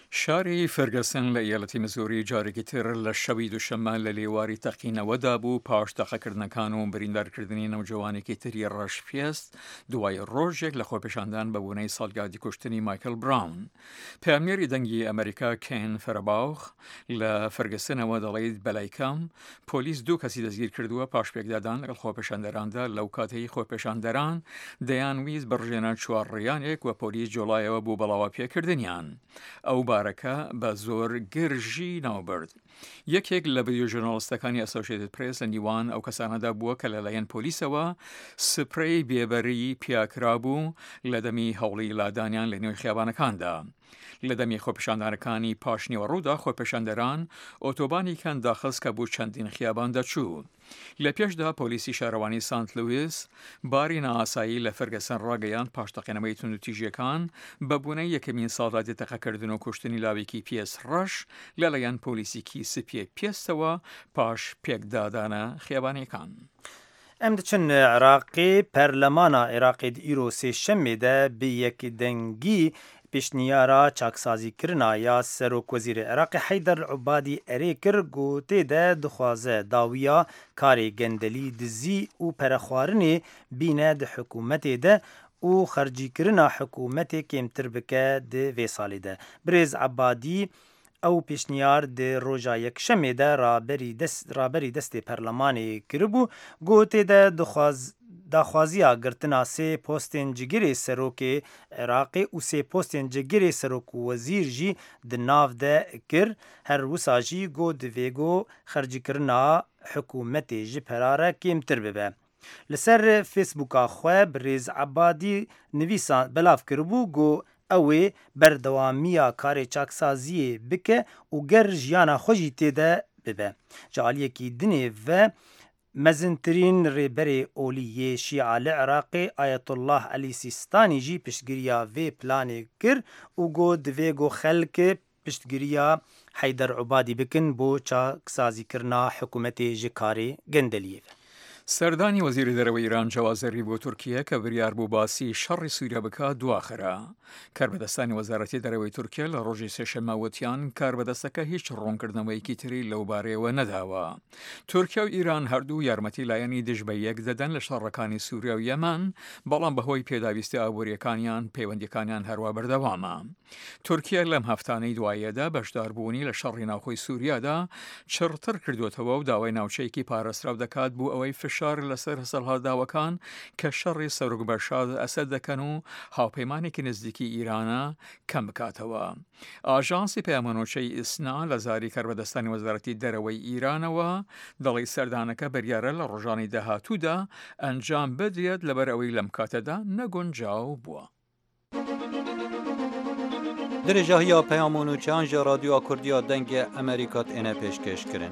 شاری فەرگەسن لە ئیالەتی مزۆری جارێکی تر لە شەوی دووشەممە لە لێواری تەقینەوەدا بوو پاش تەقەکردنەکان و بریندارکردنی نەوجوانێکی تری ڕەشپێست دوای ڕۆژێک لە خۆپێشاندان بە بوونەی ساڵگادی کوشتنی مایکل براون. پامێری دەنگی ئەمریکا کێن فەرەباوخ لە فەرگەسنەوە دەڵێت بەلایکەم پۆلیس دوو کەسی دەستگیر کردووە پاش پێکدادان لەگەڵ خۆپێشاندەراندا لەو کاتەی خۆپێشاندەران دەیانویست بڕژێنە چوارڕێیانێک و پۆلیس جۆڵایەوە بوو بەڵاوە پێکردنیان. ئەو بارەکە بە زۆر گرژی ناوبرد. یەکێک لە ڤیدیۆ ژورناڵیستەکانی ئەسۆشیێتد پرێس لە نیوان ئەو کەسانەدا بووە کە لەلایەن پۆلیسەوە سپرەی بێبەری پیاکرا بوو لە دەمی هەوڵی لادانیان لە نێوی خیابانەکاندا. لە دەمی خۆپێشاندانەکانی پاشنیوە ڕوودا خۆپێشاندەران ئۆتۆبانی کەن داخست کە بوو چەندین خیابان دەچوو. لە پێشدا پۆلیسی شارەوانی سانت لویس باری نائاسایی لە فەرگەسن ڕاگەیان پاشتەقێنەوەی توندوتیژیەکان بەبوونەی یەکەمین ساڵاتی تەقەکردن و کوشتنی لاوێکی پیس ڕەش لەلایەن پۆلیسیکی سپێ پێستەوە پاش پێکدادانە خیابانەکان. ئەم دەچن عێراقی پەرلەمانە عێراقی ئیرۆ سێشەمێدە بە یەکدەنگی پێشنیارە چاکسازیکردنا یا سەرۆکوەزیرە عێراقی حەیدەر عوبادی ئەرێ کرد گوتێدە دخوازە داویە کارێ گەندەلی دزی و پەرەخواردنێ بینە دە حکوومەتێدە و خەرجیکردنا حکوومەتێ کێمتر بکە دە vê salê de. Birêz Ebadî ئەو پێشنیار دێ ڕۆژا یەکشەمێدە ڕابەری دەستێ پەرلەمانێ کربوو گوتێدە داخوازیە گرتنا سێ پۆستên cigirê serokê Iraqê û sê postên cigirê serokûwezîr jî di nav de kir. Her wisa jî got divê got xercîkirina hikûmetê ji perare kêmtir bibe. Li ser Facebooka xwe Birêz Ebadî nivîsan belav kiribû got ew ê berdewamiya karê çaksaziyê bike û ger jiyana xwe jî têde bibe. Ji aliyekî dinê ve mezintirîn rêberê olîyê Şîa li Iraqê Ayetullah Elî Sîstanî jî piştgiriya vê planê kir û got divê got xelk piştgiriya Heyder Ubadî bikin bo çaksazîkirina hikûmetê ji karê gendeliyê ve. سەردانی وەزیری دەرەوەی ئیران جوازەری بۆ تورکیە کە بریار بوو باسی شەڕی سووریا بکە دواخرا. کاربەدەستانی وەزارەتی دەرەوەی تورکیا لە ڕۆژی سێشەممە وتیان کاربەدەستەکە هیچ ڕوونکردنەوەیەکی تری لەو بارەیەوە نەداوە. تورکیا و ئیران هەردوو یارمەتی لایەنی دژ بە یەک دەدەن لە شەڕەکانی سووریا و یەمان بەڵام بەهۆی پێداویستی ئابوووریەکانیان پەیوەندیەکانیان هەروە بەردەوامە. تورکیا لەم هەفتانەی دوایەدا بەشداربوونی لە شەڕی ناوخۆی سووریادا چڕتر کردوێتەوە و داوای ناوچەیەکی پارێزراو دەکات بوو ئەوەی فشار لەسەر هەسەڵهەداوەکان کە شەڕی سەرۆک بەشار ئەسەد دەکەن و هاوپەیمانێکی نزیکی ئیرانە کەم بکاتەوە. ئاژانسی پەیامەنۆچەی ئیسنا لە زاری کاربەدەستانی وەزارەتی دەرەوەی ئیرانەوە دەڵی سەردانەکە بەریارە لە ڕۆژانی داهاتوودا ئەنجام بدرێت لەبەر ئەوەی لەم کاتەدا نەگونجاو بووە. درێژاهیا پەیامەنۆچەیان ژە رادیۆا کوردیا دەنگە ئەمریکات ئێنە پێشکەشکردن.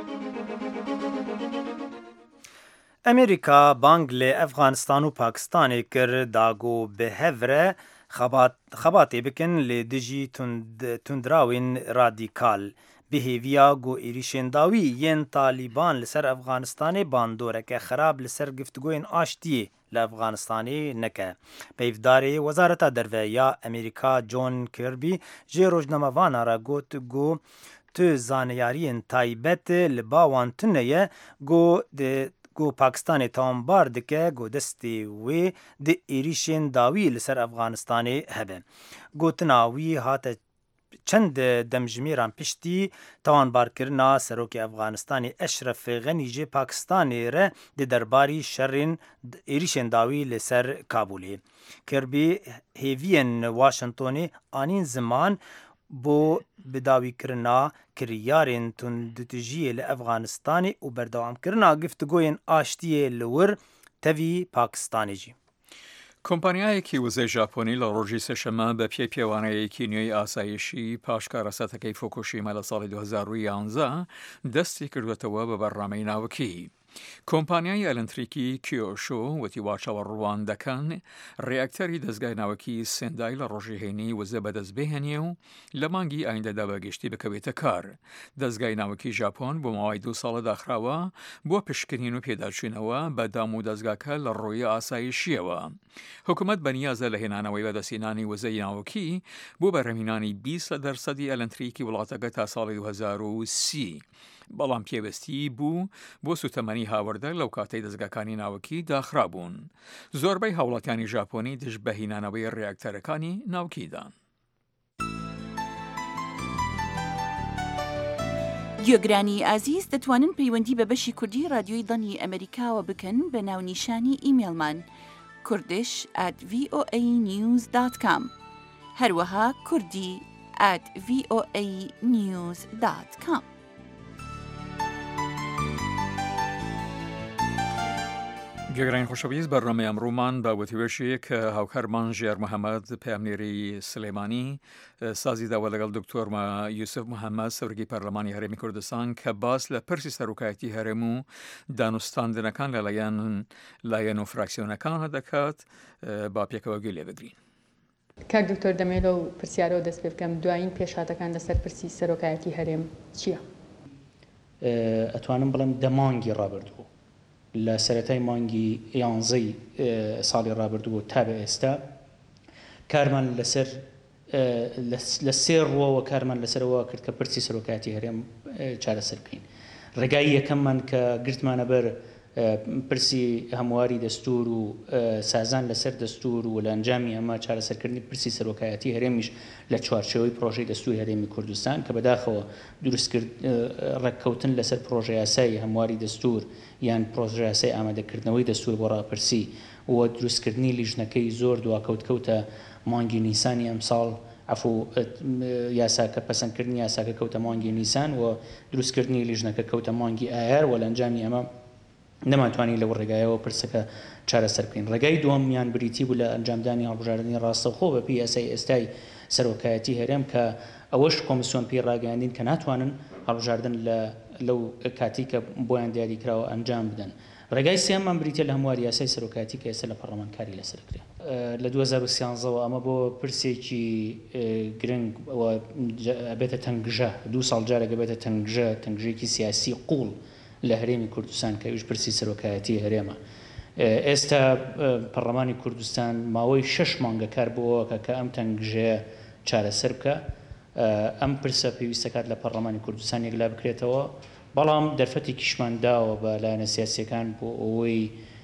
ئەمریکا بانگ لێ ئەفغانستان و پاکستانê kir dago bi hev re xebatê bikin lê dijî tundrawên radîkal. Bihêviya got êrişên dawî yên Talîban li ser Efganistanê bandoreke xerab li ser giftgoyên aştiyê li Efganistanê neke. Peyvdarê Wezareta Derve ya Amerîka John Kirby ji rojnamevana re got tu zaneyariyên taybet li bawan tune ye got Pakistanê tambar dike got destê wê di êrişên dawî li ser Efganistanê hebe. Gotina wî hate çend demjimêran piştî tawanbarkirina serokê Efganistanê Eşref Gheni ji Pakistanê re di derbarî şerên êrişên dawî li ser Kabûlê. Kirby hêviyên Washingtonê anîn ziman bo bidawîkirina kiryarên tundutijiyê li Efganistanê û berdewamkirina giftgoyên aştiyê li wir tevî Pakistanê jî. کۆمپانیایەکی وزەی ژاپۆنی لە ڕۆژی سێشەممە بە پێی پێوانەیەکی نوێی ئاسایشی پاشکارە سەتەکەی فۆکوشیمە لە ساڵی 2011 دەستی کردوێتەوە بە بەرنامەی ناوکی. کۆمپانیای ئەلەکتریکی کیۆشۆ وتی واچەوە ڕوانندەکان ڕێکتەری دەستگای ناوەکی سێندای لە ڕۆژی هەینی وزە بەدەست بهێنێ و لە مانگی ئایندەدا بەگشتی بکەوێتە کار. دەستگای ناوەکی ژاپۆن بۆ ماوەی 2 ساڵە داخراوە بۆ پشکنین و پێداچوونەوە بە دام و دەستگاکە لە ڕۆیە ئاسایشیەوە. حکوومەت بەنیازە لە هێنانەوەی بەدەستهێنانی وزەی ناوەکی بۆ بەرهەمهێنانی 20% ئەلەکتریکی وڵاتەکە تا ساڵی 2030. بەڵام پێوەستی بوو بۆ سوتەمەنی هاوردە لەو کاتەی دەستگاکانی ناوەکی داخرابوون. زۆربەی هاوڵاتیانی ژاپۆنی دژ بە هینانەوەی ڕێکتەرەکانی ناوکیدان. گوێگرانی ئازیز دەتوانن پەیوەندی بە بەشی کوردی رادیۆی دڵنی ئەمریکاوە بکەن بە ناونیشانی ئیمێلمان kurdish@voanews.com هەروەها kurdi@voanews.com. گوێگرانی خۆشەویست بەڕێنمەی ئەمڕۆمان باوەتیوێشەیە کە هاوکارمان ژێر محەممەد پامنێری سلێمانی سازی داوە لەگەڵ دکتۆرمە یوسف محەممەد سەرۆکی پەرلەمانی هەرێمی کوردستان کە باس لە پرسی سەرۆکایەتی هەرێم و دانوستاندنەکان لایەن و فراکسیۆنەکان دەکات با پێکەوە گوێ لێ بگرین. کاک دکتۆر دەمێت لەو پرسیارەوە دەست پێ بکەم دوایین پێشاتەکان لەسەر پرسی سەرۆکایەتی هەرێم چییە؟ ئەتوانم بڵم دەمانگی ڕابردوو لە سەرەتای مانگی 11 ساڵی ڕابردوو تا بە ئێستا کارمان لەسەر لە سێ ڕۆوە کارمان لەسەرەوە کرد کە پرسی سەرۆکایەتی هەرێم چارەسەر بکەین. ڕێگای یەکەممان کە گرتمانە بەر پرسی هەمواری دەستور و سازان لەسەر دەستور و لە ئەنجامی ئەمە چارەسەرکردنی پرسی سەرۆکایەتی هەرێمیش لە چوارچێوەی پرۆژەی دەستوری هەرێمی کوردستان کە بەداخەوە دروستکرد ڕێککەوتن لەسەر پرۆژە یاسایی هەمواری دەستور یان پرۆژە یاسای ئامادەکردنەوەی دەستور بۆ ڕاپرسی و دروستکردنی لیژنەکەی زۆر دواکەوتکەوتە مانگی نیسانی ئەم ساڵ عفو یاساکە پەسەندکردنی یاساکە کەوتە مانگی نیسان و دروستکردنی لیژنەکە کەوتە مانگی ئایار و لە ئەنجامی ئەمە نەماتوانی لەو ڕێگایەوە پرسەکە چارەسەر بکەین. ڕێگای دووەمیان بریتی بوو لە ئەنجامدانی هەڵبژاردننی ڕاستەوخۆ بە پێی یاسای ئێستای سەرۆکایەتی هەرێم کە ئەوەش کۆمیسیۆن پێی ڕاگەاندین کە ناتوانن هەڵبژاردن لەو کاتی کە بۆیان دیاری کراوە ئەنجام بدەن. ڕێگای سێممان بریتە لە هەمواری یاسای سەرۆکایەتی کە ئێستا لە پەرلەمانکاری لەسەرکرێ. لە 2013ەوە ئەمە بۆ پرسێکی گرنگ بێتە تەنگژە 2 ساڵ جارێکە بێتە تەنگژەیەکی سیاسی قوڵ لە هەرێمی کوردستان کە ئەوش پرسی سەرۆکایەتی هەرێمە. ئێستا پەرلەمانی کوردستان ماوەی 6 مانگە کار بۆەوە کە ئەم تەنگژەیە چارەسەر بکە. ئەم پرسە پێویستەکات لە پەرلەمانی کوردستان یەکلا بکرێتەوە، بەڵام دەرفەتێکیشمان داوە بە لایەنە سیاسیەکان بۆ ئەوەی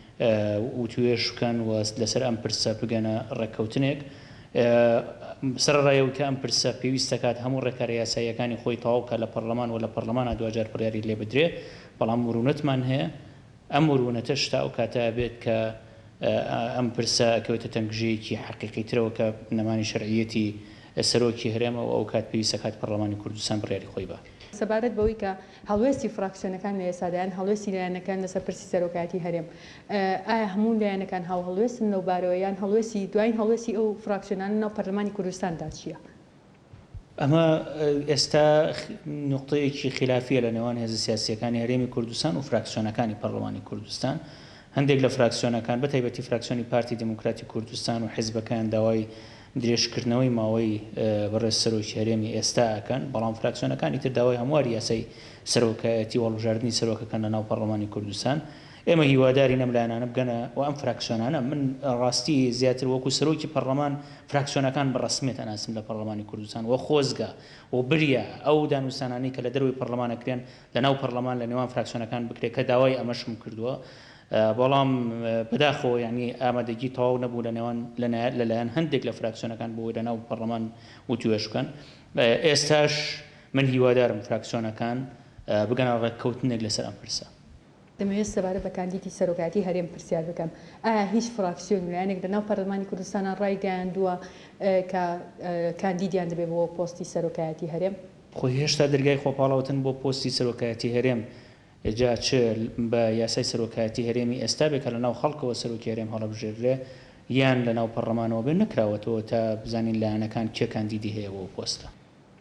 وتوێژ بکەن و لەسەر ئەم پرسە بگەنە ڕێککەوتنێک. سەرڕایەوە کە ئەم پرسە پێویستەکات هەموو ڕێکارە یاساییەکانی خۆی تەواوکە لە پەرلەمان و لە پەرلەمانە دوجار پڕیاری لێ بدرێ، بەڵام مرونەتمان هەیە ئەم مرونەتە شتا ئەو کاتە بێت کە ئەم پرسە کەوتە تەنگژەیەکی حەقیقیترەوە کە نەمانی شەرعیەتی سەرۆکی هەرێمە و ئەو کات پێویستەکات پەرلەمانی کوردستان بڕیاری خۆی بە. سەبارەت بەوەی کە هەڵوێستی فراکسیۆنەکان لە ئێسادایان هەڵوێستی لایەنەکان لەسەر پرسی سەرۆکایەتی هەرێم، ئایا هەموو لایەنەکان هەڵوێستن لەو بارەوەیان هەڵوێستی دوایین هەڵوێستی ئەو فراکسیۆنانە ناو پەرلەمانی کوردستاندا چییە؟ ئەمە ئێستا نقطەیەکی خلافیە لە نێوان هێزە سیاسیەکانی هەرێمی کوردستان و فراکسیۆنەکانی پەرلەمانی کوردستان. هەندێک لە فراکسیۆنەکان بەتایبەتی فراکسیۆنی پارتی دموکراتی کوردستان و حیزبەکان داوای درێژکردنەوەی ماوەی بەڕێز سەرۆکی هەرێمی ئێستا ئەکەن، بەڵام فراکسیۆنەکانی تر داوای هەمواری یاسای سەرۆکایەتی وەڵبژاردننی سەرۆکەکان لە ناو پەرلەمانی کوردستان. ئێمە هیواداری نەم لایەنانە بگەنە و ئەم فراکسیۆنانە من ڕاستی زیاتر وەکو سەرۆکی پەرلەمان فراکسیۆنەکان بەڕسمیت ئەناسم لە پەرلەمانی کوردستان و خۆزگە و بریە ئەو دانووسانانی کە لە دەروی پەرلەمانەکرێن لە ناو پەرلەمان لە نێوان فراکسیۆنەکان بکرێت کە داوای ئەمەشم کردووە، بەڵام بەداخەوە ینی ئامادەگی تەواو نەبوو لەلایەن هەندێک لە فراکسیۆنەکان بۆ لە ناو پەرلەمان وتوێژ بکەن. ئێستاش من هیوادارم فراکسیۆنەکان بگەنە ڕێککەوتنێک لەسەر ئەم پرسە. دەمەوێت سەبارەت بە کاندیدی سەرۆکایەتی هەرێم پرسیار بکەم، ئایا هیچ فراکسیۆن لایەنێک لە ناو پەرلەمانی کوردستانە ڕایگەیاندووە کە کاندیدیان دەبێت بۆ پۆستی سەرۆکایەتی هەرێم؟ خۆی هێشتا دەرگای خۆپاڵاوتن بۆ پۆستی سەرۆکایەتی هەرێم جا چ بە یاسای سەرۆکایەتی هەرێمی ئێستا بێت کە لە ناو خەڵکەوە سەرۆکی هەرێم هەڵەبژێررێ یان لە ناو پەرلەمانەوە بێ نەکراوەتەوە تا بزانین لایەنەکان کێ کاندیدی هەیە بۆ پۆستە.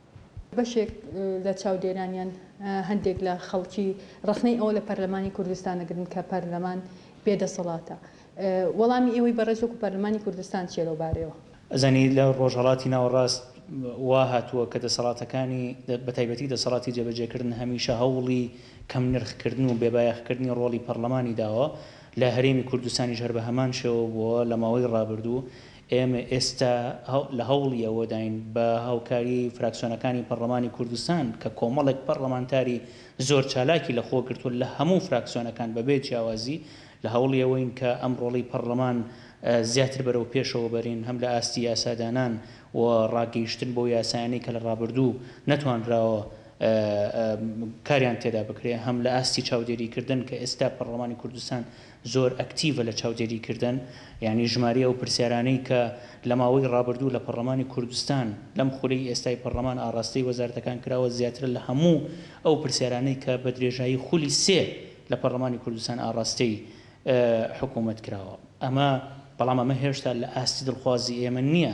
بەشێک لە چاودێرانیان هەندێک لە خەڵکی ڕخنەی ئەوە لە پەرلەمانی کوردستانەگرن کە پەرلەمان بێدەسەڵاتە. وەڵامی ئێوەی بەڕێزۆک و پەرلەمانی کوردستان چێ لەوبارەیەوە؟ ئەزانی لە ڕۆژهەڵاتی ناوەڕاست وا هاتووە کە دەسەڵاتەکانی بەتایبەتی دەسەڵاتی جێبەجێکردن هەمیشە هەوڵی کەم نرخکردن و بێبایەخکردنی ڕۆڵی پەرلەمانی داوە لە هەرێمی کوردستانیش هەر بە هەمان شێوە بووە لە ماوەی ڕابردوو. ئێمە ئێستا لە هەوڵی ئەوە داین بە هاوکاری فراکسیۆنەکانی پەرلەمانی کوردستان کە کۆمەڵێک پەرلەمانتاری زۆر چالاکی لە خۆ گرتووە لە هەموو فراکسیۆنەکان بەبێ جیاوازی لە هەوڵی ئەوەین کە ئەم ڕۆڵی پەرلەمان زیاتر بەرەو پێشەوە بەرین هەم لە ئاستی یاسادانان و ڕاگەیشتن بۆ یاسایانەی کە لە ڕابردوو نەتوانراوە کاریان تێدا بکرێ هەم لە ئاستی چاودێریکردن کە ئێستا پەرلەمانی کوردستان زۆر ئەکتیڤە لە چاودێریکردن یعنی ژماری ئەو پرسیارانەی کە لە ماوەی ڕابردوو لە پەرلەمانی کوردستان لەم خولەی ئێستای پەرلەمان ئاڕاستەی وەزارەتەکان کراوە زیاتر لە هەموو ئەو پرسیارانەی کە بە درێژایی خولی سێ لە پەرلەمانی کوردستان ئاڕاستەی حکوومەت کراوە. ئەمە بەڵام ئەمە هێشتا لە ئاستی دڵخوازی ئێمە نییە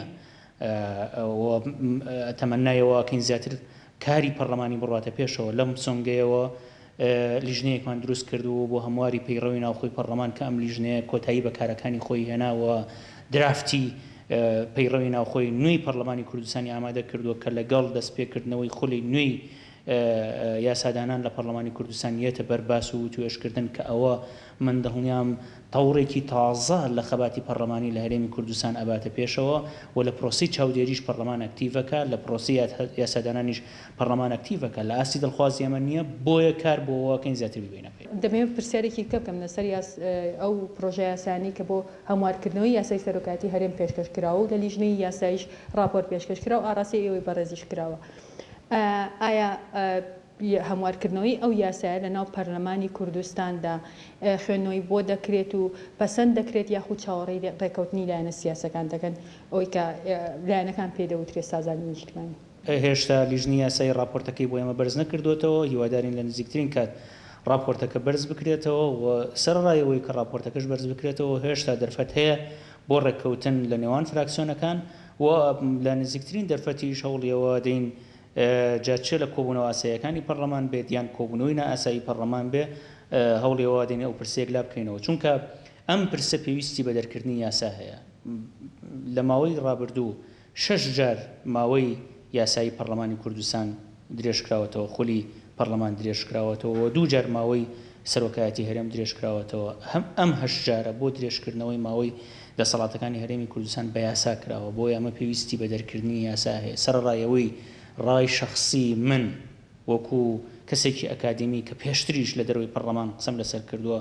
تەمەنایەوەکەین زیاتر کاری پەرلەمانی بڕاتە پێشەوە. لەم سۆنگەیەوە لیژنەیەکمان دروست کردو بۆ هەمواری پەیڕەوی ناوخۆی پەرلەمان کە ئەم لیژنەیە کۆتایی بە کارەکانی خۆی هێناوە درافتی پەیڕەوی ناوخۆی نوێی پەرلەمانی کوردستانی ئامادە کردووە کە لەگەڵ دەستپێکردنەوەی خولی نوێی یاسادانان لە پەرلەمانی کوردستان یێتە بەرباس و توێشکردن کە ئەوە من دڵنیام تەوڕێکی تازە لە خەباتی پەرلەمانی لە هەرێمی کوردستان ئەباتە پێشەوە و لە پرۆسی چاودێریش پەرلەمان ئەکتیڤەکە لە پرۆسی یاسادانانیش پەرلەمان ئەکتیڤەکە لە ئاستی دڵخوازی ئەمە نییە بۆیە کار بۆەکەین زیاتر ببینە پێ. دەمەوێت پرسیارێکی بکەم لەسەر ئەو پرۆژە یاسانی کە بۆ هەموارکردنەوەی یاسای سەرۆکاتی هەرێم پێشکەشکراوە و لە لیژنەی یاسایش راپۆرت پێشکەشکراوە و ئاڕاستی ئێوەی بەڕێزیش کراوە. ئایا هەموارکردنەوەی ئەو یاسایە لە ناو پەرلەمانی کوردستاندا خوێندنەوەی بۆ دەکرێت و پەسەند دەکرێت یاخود چاوەڕێی ڕێکەوتنی لایەنە سیاسەکان دەکەن ئەوەی کە لایەنەکان پێدەوترێت سازانی نیشتمانی؟ هێشتا لیژنی یاسای راپۆرتەکەی بۆ ئێمە بەرز نەکردوێتەوە. هیوادارین لە نزیکترین کات راپۆرتەکە بەرز بکرێتەوە و سەرڕایەوەی کە راپۆرتەکەش بەرز بکرێتەوە هێشتا دەرفەت هەیە بۆ ڕێککەوتن لە نێوان فراکسیۆنەکان و لە نزیکترین دەرفەتی هەوڵیەوە دەین جاچێ لە کۆبوونەوە ئاساییەکانی پەرلەمان بێت یان کۆبوونەوەی نائاسایی پەرلەمان بێ هەوڵیەوە دێنێ ئەو پرسێک لا بکەینەوە چونکە ئەم پرسە پێویستی بە دەرکردنی یاسا هەیە. لە ماوەی ڕابردوو 6 جار ماوەی یاسایی پەرلەمانی کوردستان درێژکراوەتەوە خولی پەرلەمان درێژکراوەتەوە و 2 جار ماوەی سەرۆکایەتی هەرێم درێژکراوەتەوە. ئەم 8 جارە بۆ درێژکردنەوەی ماوەی دەسەڵاتەکانی هەرێمی کوردستان بە یاسا کراوە بۆ ئەمە پێویستی بە دەرکردنی یاسا هەیە. سەرڕایەوەی ڕای شخصی من وەکو کەسێکی ئەکادمی کە پێشتریش لە دەروی پەرلەمان قسەم لەسەر کردووە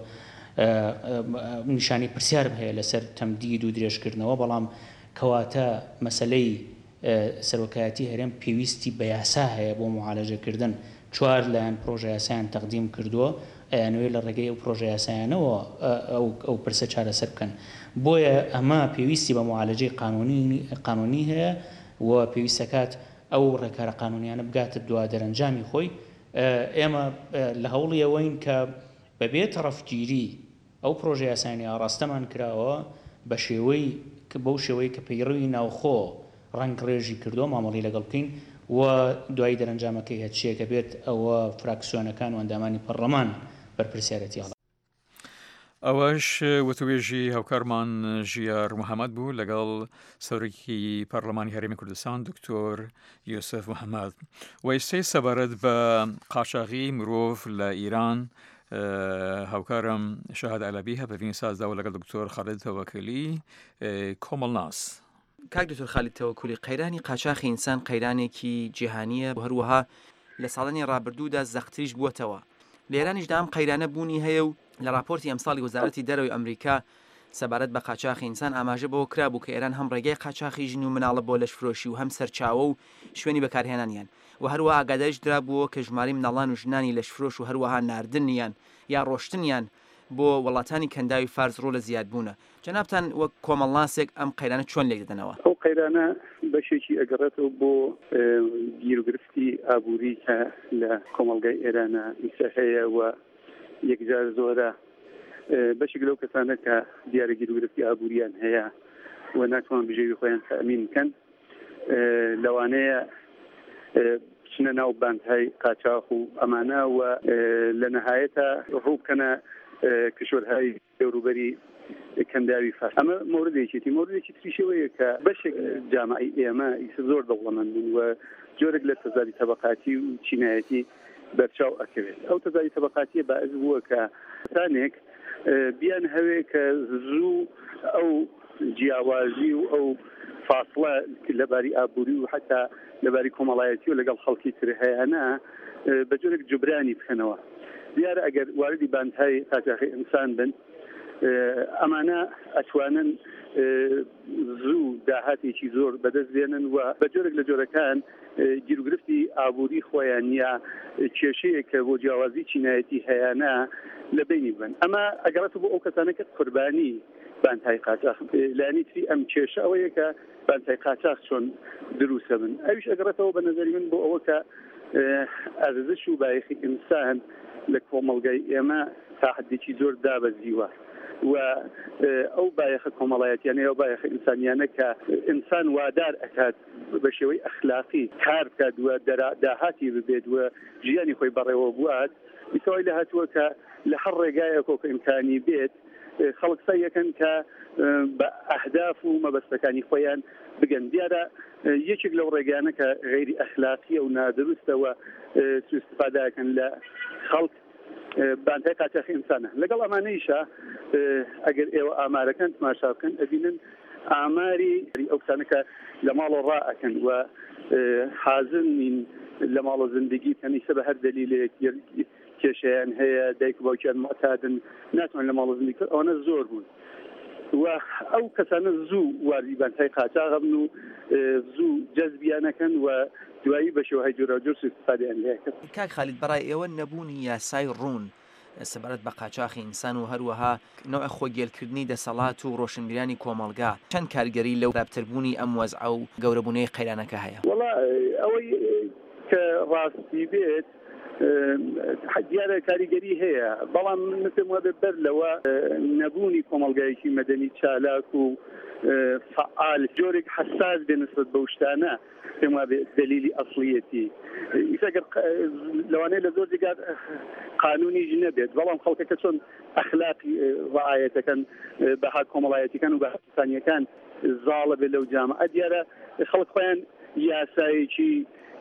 نیشانی پرسیارم هەیە لەسەر تەمدید و درێژکردنەوە بەڵام کەواتە مەسەلەی سەرۆکایەتی هەرێم پێویستی بە یاسا هەیە بۆ معالەجەکردن. 4 لایەن پرۆژە یاسایان تەقدیم کردووە ئەیانوێ لە ڕێگەی ئەو پرۆژە یاسایانەوە ئەو پرسە چارەسەر بکەن. بۆیە ئەمە پێویستی بە معالەجەی قانونی هەیە و پێویستەکات ئەو ڕێکارە قانونیانە بگاتە دوا دەرەنجامی خۆی. ئێمە لە هەوڵی ئەوەین کە بەبێ تەڕەفگیری ئەو پرۆژە یاسایانی ئاڕاستەمان کراوە بە شێوەی بەو شێوەی کە پەیڕەوی ناوخۆ ڕەنگ ڕێژی کردووە مامەڵی لەگەڵ بکەین و دوای دەرەنجامەکەی هەچیەکە بێت ئەوە فراکسیۆنەکان و ئەندامانی پەرلەمان بەرپرسیارەتی هەڵ. ئەوەش وتوێژی هاوکارمان ژیار محەممەد بوو لەگەڵ سەرۆکی پەرلەمانی هەرێمی کوردستان دکتۆر یوسف محەممەد. وەیسەی سەبارەت بە قاچاغی مرۆڤ لە ئیران هاوکارم شەهاد عەلەبی هەبەرین سازداوە لەگەڵ دکتۆر خالید تەوەکلی کۆمەڵناس. کاک دکتۆر خالید تەوەکلی قەیرانی قاچاغی ئینسان قەیرانێکی جیهانیە هەروەها لە ساڵانی ڕابردوودا زەختریش بووەتەوە. لێرانیشدا ئەم قەیرانە بوونی هەیە و لە راپۆرتی ئەمساڵی وەزارەتی دەرەوەی ئەمریکا سەبارەت بە قاچاغی ئینسان ئاماژە بەوە کرابوو کە ئێران هەم ڕێگەی قاچاغی ژن و مناڵە بۆ لەشفرۆشی و هەم سەرچاوە و شوێنی بەکارهێنانیان و هەروەها ئاگاداریش درابووە کە ژماری مناڵان و ژنانی لەشفرۆش و هەروەها ناردنیان یا ڕۆشتنیان بۆ وڵاتانی کەنداوی فارس ڕۆ لە زیادبوونە. جەنابتان وەک کۆمەڵناسێک ئەم قەیرانە چۆن لێک دەدەنەوە؟ ئەو قەیرانە بەشێکی ئەگەڕێتەوە بۆ گیرگرفتی ئابووری کە لە کۆمەڵگای ئێرانە ئیسا هەیە و یەکجار زۆرە بەشێک لەو کەسانە کە دیارە گیرگرفتی ئابووریان هەیە و ناتوان بژێوی خۆیان تەئمین بکەن لەوانەیە بچنە ناو باندهای قاچاق و ئەمانە و لە نەهایەتە ڕووبکەنە کشوەرهای دەوروبەری کەنداوی فار. ئەمە مۆردێکی تریشەوەیە کە بەشێک جامعی ئێمە ئیسە زۆر دەوڵەمەند بوون و جۆرێک لە تەزاری تەبەقاتی و چینایەتی بەرچاو ئەکەوێت. ئەو تەزاری تەبەقاتیە باعث بووە کە کەسانێک بیان هەوێ کە زوو ئەو جیاوازی و ئەو فاصلە لەباری ئابووری و حتا لەباری کۆمەڵایەتی و لەگەڵ خەڵکی تر هەیەە بە جۆرێک جوبرانی بکەنەوە. دیارە ئەگەر واردی باندهای قاچاقی ئینسان بن ئەمانە ئەتوانن زوو داهاتێکی زۆر بەدەست بێنن و بە جۆرێک لە جۆرەکان گیرروگرفتی ئابووری خۆیان یا کێشەیە کە بۆ جیاوازی چینایەتی هەیەە لە بینی بن. ئەمە ئەگەڕێتە بۆ ئەو کەسانەکە قوربانی باندهای قاچاق لانی تری ئەم کێشە ئەوەیە کە باندهای قاچاق چۆن دروستە بن. ئەویش ئەگەڕێتەوە بە نەزەری من بۆ ئەوە کە ئەرزش و بایەخی ئینسان لە کۆمەڵگای ئێمە تا حدێکی زۆر دابەزیوە و ئەو بایەخە کۆمەڵایەتیانە ئەو بایەخە ئینسانیانە کە ئینسان وادار ئەکات بە شێوەی ئەخلاقی کار بکات و داهاتی ببێت و ژیانی خۆی بەڕێوە بوات ئیسەوەی لە هاتووە کە لە هەر ڕێگایەکۆ کە ئیمکانی بێت خەڵک سعی یەکەن کە بە ئەهداف و مەبەستەکانی خۆیان بگەن. دیارە یەکێک لەو ڕێگانە کە غەیری ئەخلاقیە و نادروستەوە سوء استفادەکەن لە خەڵک باندهای قاچاقی ئینسانە. لەگەڵ ئەمانەیشە ئەگەر ئێوە ئامارەکان تماشا بکەن ئەبینن ئاماری ئەو کسانە کە لە ماڵۆ ڕائەکەن و حازم نین لە ماڵۆ زندگی بکەن ئیسە بە هەر دەلیلێک کێشەیان هەیە دایک و باوکیان معتادن ناتوان لە ماڵۆ زندگی کرد ئەوانە زۆر بوون و ئەو کەسانە زوو واردی باندهای قاچاق بن و زوو جەزبیانەکەن و دوایی بە شێوەهای جۆراوجۆر سوء استفادەیان لێ کرد. کاک خالید بەڕای ئێوە نەبوونی یاسای ڕوون سەبارەت بە قاچاقی ئینسان و هەروەها نوع خۆگێلکردنی دەسەڵات و ڕۆشنبیرانی کۆمەڵگا چەند کارگەری لەو رابطربوونی ئەم وەزعە و گەورەبوونەی قەیرانەکە هەیە؟ وەڵا ئەوەی کە ڕاستی بێت دیارە کاریگەری هەیە بەڵام من پێم وابێ بەر لەوە نەبوونی کۆمەڵگایەکی مەدەنی چالاک و فعال جۆرێک حساس بێ نسبەت بەو شتانە پێم وابێ دەلیلی ئەسڵیەتی ئیسەگەر لەوانەیە لە زۆر جێگات قانونیش نەبێت بەڵام خەڵکەکە چۆن ئەخلاقی ڕعایەتەکەن بەها کۆمەڵایەتیەکان و بەهاسانیەکان زاڵە بێت لەو جامعە دیارە خەڵک خۆیان یاسایەکی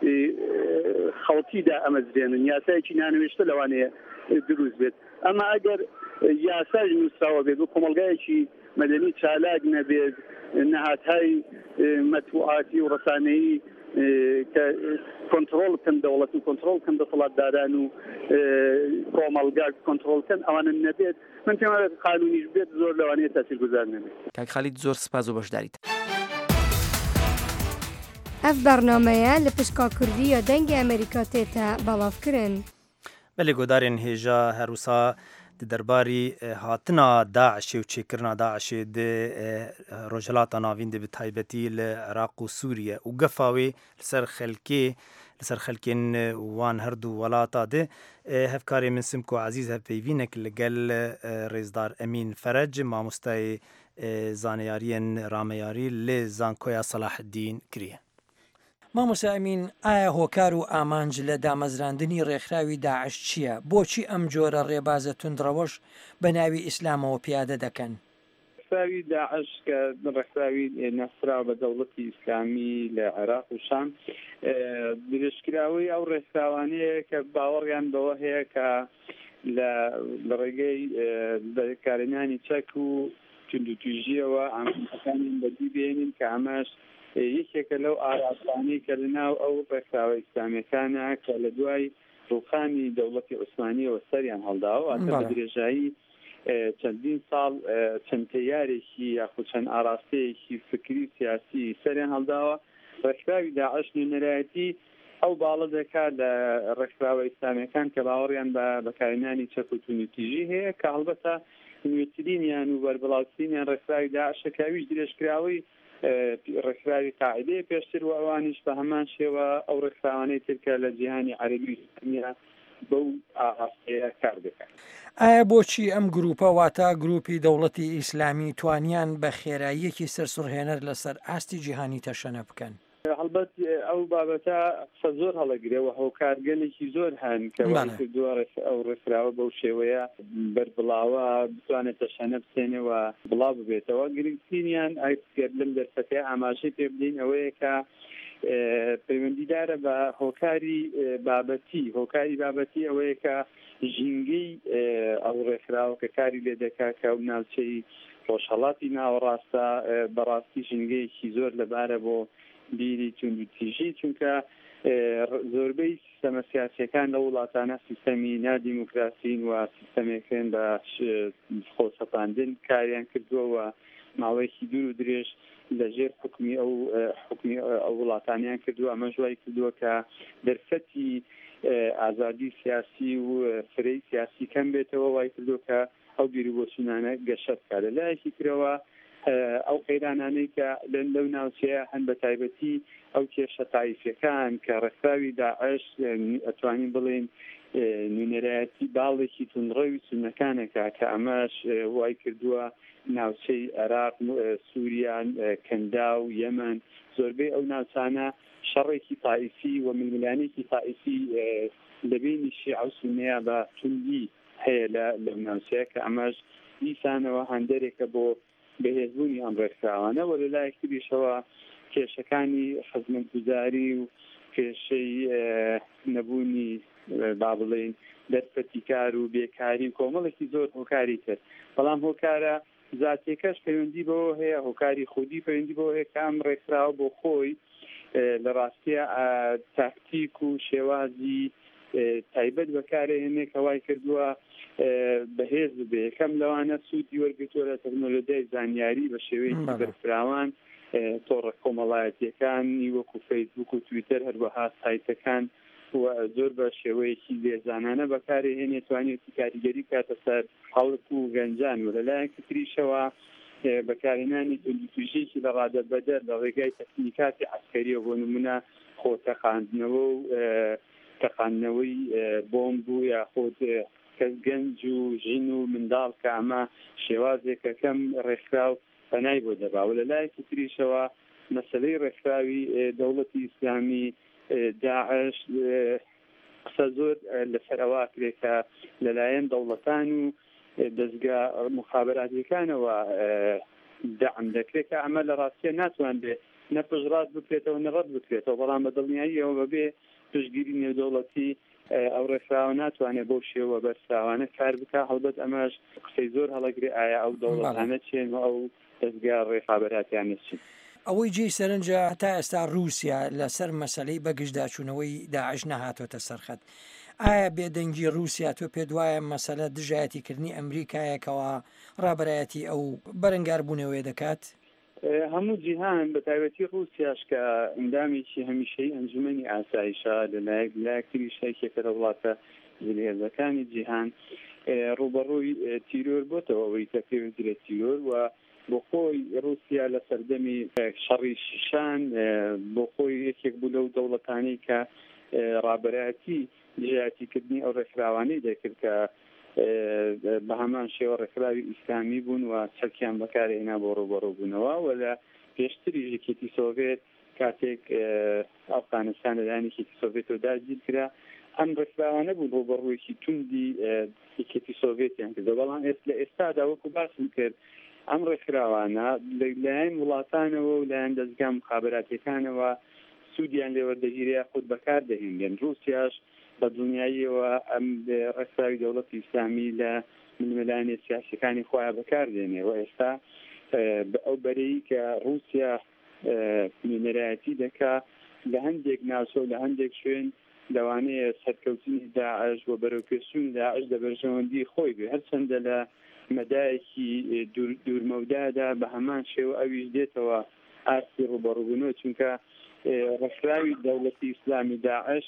خەڵکیدا ئەمەزرێنن یاسایەکی نانوێشتە لەوانەیە دروست بێت ئەمە ئەگەر یاساژ نووسراوە بێت و کۆمەڵگایەکی مەدەنی چالاک نەبێت نەهاتهای مەتبوعاتی و ڕەسانەیی کە کۆنتڕۆڵ بکەن دەوڵەت و کۆنتڕۆڵ بکەن دەسەڵاتداران و کۆمەڵگا کۆنتڕۆڵ بکەن ئەوانە نەبێت من پێم وایە قانونیش بێت زۆر لەوانەیە تاثیرگوزار نەبێت. کاک خالید زۆر سپاس و بەشداریت. ئەف بەرنامەیە لە پشکا کوردی یا دەنگی ئەمریکا تێتە بەڵاوکردن. بەلێ گۆدارێن هێژە هەروسا دەرباری هاتنا داعشێ و چێکردنا داعشێ دێ ڕۆژهەڵاتە ناوین دێ بە تایبەتی لە عێراق و سووریە و گەفاوێ لەسەر خەلکێن وان هەردوو وڵاتە دێ هەفکارێ من سمکۆ عەزیز هەپەیڤینێک لەگەل ڕێزدار ئەمین فەرەج مامۆستای زانیاریên ڕامەیاری لێ زانکۆیا سەلاحدین کریە. مامۆستا ئەمین ئایا هۆکار و ئامانج لە دامەزراندنی ڕێکخراوی داعش چییە؟ بۆچی ئەم جۆرە ڕێبازە توندڕەوەش بە ناوی ئیسلامەوە پیادە دەکەن؟ ڕێکخراوی داعش کە ڕێکخراوی نەسراو بە دەوڵەتی ئیسلامی لە عێراق و شام درێژکراوی ئەو ڕێکخراوانەیە کە باوەڕیان بەوە هەیە کە لە ڕێگەی بەکارهێنانی چەک و توندوتیژیەوە ئامانجەکانیان بەدی بێنین کە ئەمەش یەکێکە لەو ئاراستانەی کە لەناو ئەو ڕێکخراوە ئیسلامیەکانە کە لە دوای ڕووخانی دەوڵەتی عوسمانیەوە سەریان هەڵداوە ئەتە بە درێژایی چەندین ساڵ چەند تەیارێکی یاخود چەند ئاراستەیەکی فکری سیاسی سەریان هەڵداوە. ڕێکخراوی داعش نوێنەرایەتی ئەو باڵە دەکات لە ڕێکخراوە ئیسلامیەکان کە باوەڕیان بە بەکارهێنانی چەک و توندوتیژی هەیە کە هەڵبەتە نوێترینیان و بەربڵاوترینیان ڕێکخراوی داعشە کە ئەویش درێژکراوی ڕێکخراوی قاعدەیە پێشتر و ئەوانیش بە هەمان شێوە ئەو ڕێکخراوانەی ترکە لە جیهانی عەرەبی بەو ئاراستەیە کار دەکەن. ئایا بۆچی ئەم گروپە واتە گروپی دەوڵەتی ئیسلامی توانیان بە خێراییەکی سەرسوڕهێنەر لەسەر ئاستی جیهانی تەشەنە بکەن؟ هەڵبەت ئەو بابەتە قسە زۆر هەڵەگرێەوە هۆکارگەلێکی زۆر هەن کە کردووە ئەو ڕێکخراوە بەو شێوەیە بەربڵاوە بتوانێتە شەنە بچێنەوە بڵاو ببێتەوە. گرنگترینیان ئەگەر لەم دەرفەتەیە ئاماژەی پێ بدەین ئەوەیە کە پەیوەندیدارە بە هۆکاری بابەتی ئەوەیە کە ژینگەی ئەو ڕێکخراوە کە کاری لێ دەکات کە ئەو ناوچەی ڕۆژهەڵاتی ناوەڕاستە بەڕاستی ژینگەیەکی زۆر لەبارە بۆ بیری توندوتیژی، چونکە زۆربەی سیستەمە سیاسیەکان لە وڵاتانە سیستەمی نادیموکراسین و سیستەمێکن بە خۆسەپاندن کاریان کردووە ماوەیەکی دوور و درێژ لەژێر حکمی ئەو وڵاتانیان کردووە. ئەمە ژوای کردووە کە دەرفەتی ئازادی سیاسی و فرەی سیاسی کەم بێتەوە، وای کردووە کە ئەو بیرروبۆچوونانە گەشت بکات. لەلایەکی ترەوە ئەو قەیرانانەی کە لەو ناوچەیە هەن بە تایبەتی ئەو کێشە تایفیەکان کە ڕێکخراوی داعش ئەتوانین بڵێن نوێنەرایەتی باڵێکی تونڕەوی سونەکانێکە کە ئەمەش وای کردووە ناوچەی عێراق، سووریان، کەندا و یەمەن زۆربەی ئەو ناوچانە شەڕێکی تایفی و ململانێکی تایفی لەبینی شیعە و سوننیە بە توندی هەیە لەو ناوچەیە کە ئەمەش دیسانەوە هەندێکە بۆ بەهێزبوونی ئەم ڕێکخراوانە. و لەلایەک تریشەوە کێشەکانی خزمەتگوزاری و کێشەی نەبوونی با بڵێن دەرفەتیکار و بێکاری و کۆمەڵێکی زۆر هۆکاری کرد. بەڵام هۆکارە زاتێکەش پەیوەندی بەوە هەیە، هۆکاری خودی پەیوەندی بەوە هەیە کە ئەم ڕێکخراوە بۆ خۆی لە ڕاستیە تاکتیک و شێوازی تایبەت بەکارهێنێ کە وای کردووە بەهێز بێ. یەکەم لەوانە سوودی وەرگرتووە لە تەکنۆلۆژیای زانیاری بە شێوەیەکی بەرفراوان، تۆڕە کۆمەڵایەتیەکانی وەکو فەیسبوک و تویتەر، هەروەها سایتەکان و زۆر بە شێوەیەکی لێزانانە بەکارهێنێ توانێتی کاریگەری کاتە سەر خەڵک و گەنجان. و لەلایەکی تریشەوە بەکارهێنانی توندوتیژیی لە ڕادەبەدەر لە ڕێگای تەکنیکاتی عەسکەریە، بۆ نمونە خۆتەقاندنەوە و تەقاندنەوەی بۆمب و یاخود کەس گەنج و ژین و منداڵ کە ئەمە شێوازێکە کەم ڕێکخراو پەنای بۆ دەبا. و لەلایەکی تریشەوە مەسەلەی ڕێکخراوی دەوڵەتی ئیسلامی داعش قسە زۆر لەسەر ئەوە کرێت کە لەلایەن دەوڵەتان و دەستگا مخابراتیەکانەوە دەعم دەکرێت کە ئەمە لە ڕاستیە ناتوان بێ نەپژڕات بکرێتەوە نەڕەت بکرێتەوە، بەڵام بە دڵنیاییەوە بەبێ پشتگیری نێودەوڵەتی ئەو ڕێکخراوە ناتوانێت بۆ شێوە بەرساوانە کار بکە. هەڵبەت ئەمەش قسەی زۆر هەڵەگرێ ئایا ئەو دەوڵەتانە چێن و ئەو دەستگا ڕێخابەراتیانە چین. ئەوەی جێی سەرنجە هەتا ئێستا رووسیا لەسەر مەسەلەی بەگشتداچوونەوەی داعش نەهاتۆتە سەرخەت. ئایا بێدەنگی رووسیا تۆ پێ دوایە مەسەلە دژایەتیکردنی ئەمریکایەکەوە ڕابەرایەتی ئەو بەرەنگاربوونەوەی دەکات؟ هەموو جیهان بە تایبەتی رووسیاش کە ئەندامێکی هەمیشەی ئەنجومەنی ئاسایشە لەلایەکی شایکێکە لە وڵاتە جلێزەکانی جیهان ڕوبەڕووی تیرۆر بۆتەوە ئەوەی کە پێوەدرێت تیرۆر و بۆ خۆی رووسیا لە سەردەمی شەڕی شیشان بۆ خۆی یەکێک بوو لەو دەوڵەتانی کە ڕابەرایەتی دژایەتیکردنی ئەو ڕێکخراوانەی دەکرد کە بە هەمان شێوە ڕێکخراوی ئیسلامی بوون و چەکیان بەکارهێنا بۆ ڕوبەڕووبوونەوە. و لە پێشتری یەکێتی سۆڤێت کاتێک ئەفغانستان لەلایەن یەکێتی سۆڤێتەوە داگیر کرا، ئەم ڕێکخراوانە بوو ڕوبەڕوویەکی توندی یەکێتی سۆڤێتیان کردەوە. بەڵام لە ئێستادا وەکو باسم کرد ئەم ڕێکخراوانە لەلایەن وڵاتانەوە و لایەن دەستگا مخابراتیەکانەوە سوودیان لێوەردەگیریا خود بەکار دەهێنگەن. رووسیاش بە دنیاییەوە ئەم ڕێکخراوی دەوڵەتی ئیسلامی لە ململانێ سیاسیەکانی خۆیان بەکاردێنێ. و ئێستا ئەو بەرەی کە رووسیا نوێنەرایەتی دەکا لە هەندێک ناوچە و لە هەندێک شوێن لەوانەیە سەرکەوتنی داعش و بەرەوپێچوونی داعش لە بەرژەوەندی خۆی بێ، هەرچەندە لە مەدایەکی دوورمەودادا بە هەمان شێوە ئەویش دێتەوە ئاستی ڕوبەڕووبوونەوە، چونکە ڕێکخراوی دەوڵەتی ئیسلامی داعش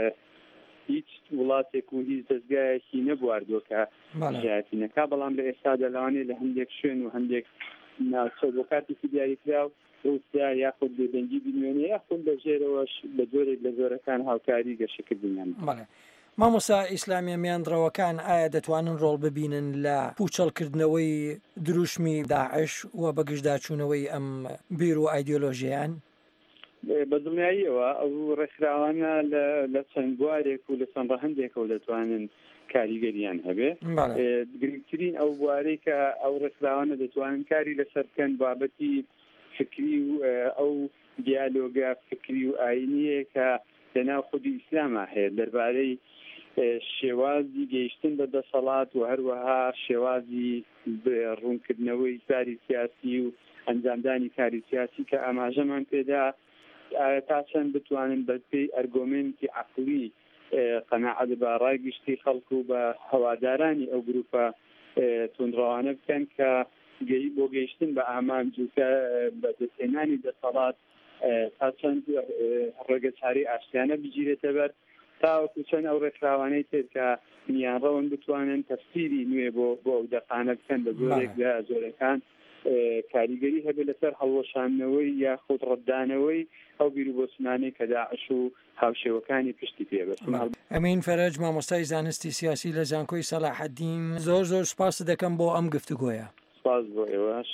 هیچ وڵاتێک و هیچ دەستگایەکی نەبواردووە کە ژایەتی نەکا. بەڵام لە ئێستادا لەوانەیە لە هەندێک شوێن و هەندێک ناوچە بۆ کاتێکی دیاریکراو رووسیا یاخود بێدەنگی بینوێنێ یاخود لەژێرەوەش بە جۆرێک لە زۆرەکان هاوکاری گەشەکردنیان. مامۆستا ئیسلامی میاندڕەوەکان ئایا دەتوانن ڕۆڵ ببینن لە پوچەڵکردنەوەی دروشمی داعش و بەگشتداچوونەوەی ئەم بیر و ئایدیۆلۆژیان؟ بە دڵنیاییەوە ئەو ڕێکخراوانە لە چەند بوارێک و لە چەند ڕەهەندێکەوە دەتوانن کاریگەریان هەبێ گرنگترین ئەو بوارەی کە ئەو ڕێکخراوانە دەتوانن کاری لەسەر بکەن بابەتی فکری و ئەو دیالۆگە فکری و ئاینیە کە لەناو خودی ئیسلامە هەیە دەربارەی شێوازی گەیشتن بە دەسەڵات و هەروەها شێوازی ڕوونکردنەوەی کاری سیاسی و ئەنجامدانی کاری سیاسی کە ئاماژەمان پێدا تا چەند بتوانن بەپێی ئەرگۆمنتی عەقلی قەناعەت بە ڕایگشتی خەڵک و بە هەوادارانی ئەو گروپە توندڕەوانە بکەن کە بۆ گەیشتن بە ئامانج و کە بە دەستهێنانی دەسەڵات تا چەند ڕێگەچاری ئاشتیانە بگیرێتە بەر تاوەکو چەند ئەو ڕێکخراوانەی تر کە میانڕەون بتوانن تەفسیری نوێ بۆ ئەو دەقانە بکەن بە زۆرێک لە زۆرەکان کاریگەری هەبێت لەسەر هەڵوەشانەوەی یا خۆت ڕەتدانەوەی ئەو بیرروبۆچمانەی کە داعش و هاوشێوەکانی پشتی پێبێت. ئەمین فەرەج مامۆستای زانستی سیاسی لە زانکۆی سەلاحەدین زۆر سپاس دەکەم بۆ ئەم گفتوگۆیە. سپاس بۆ ئێوەش.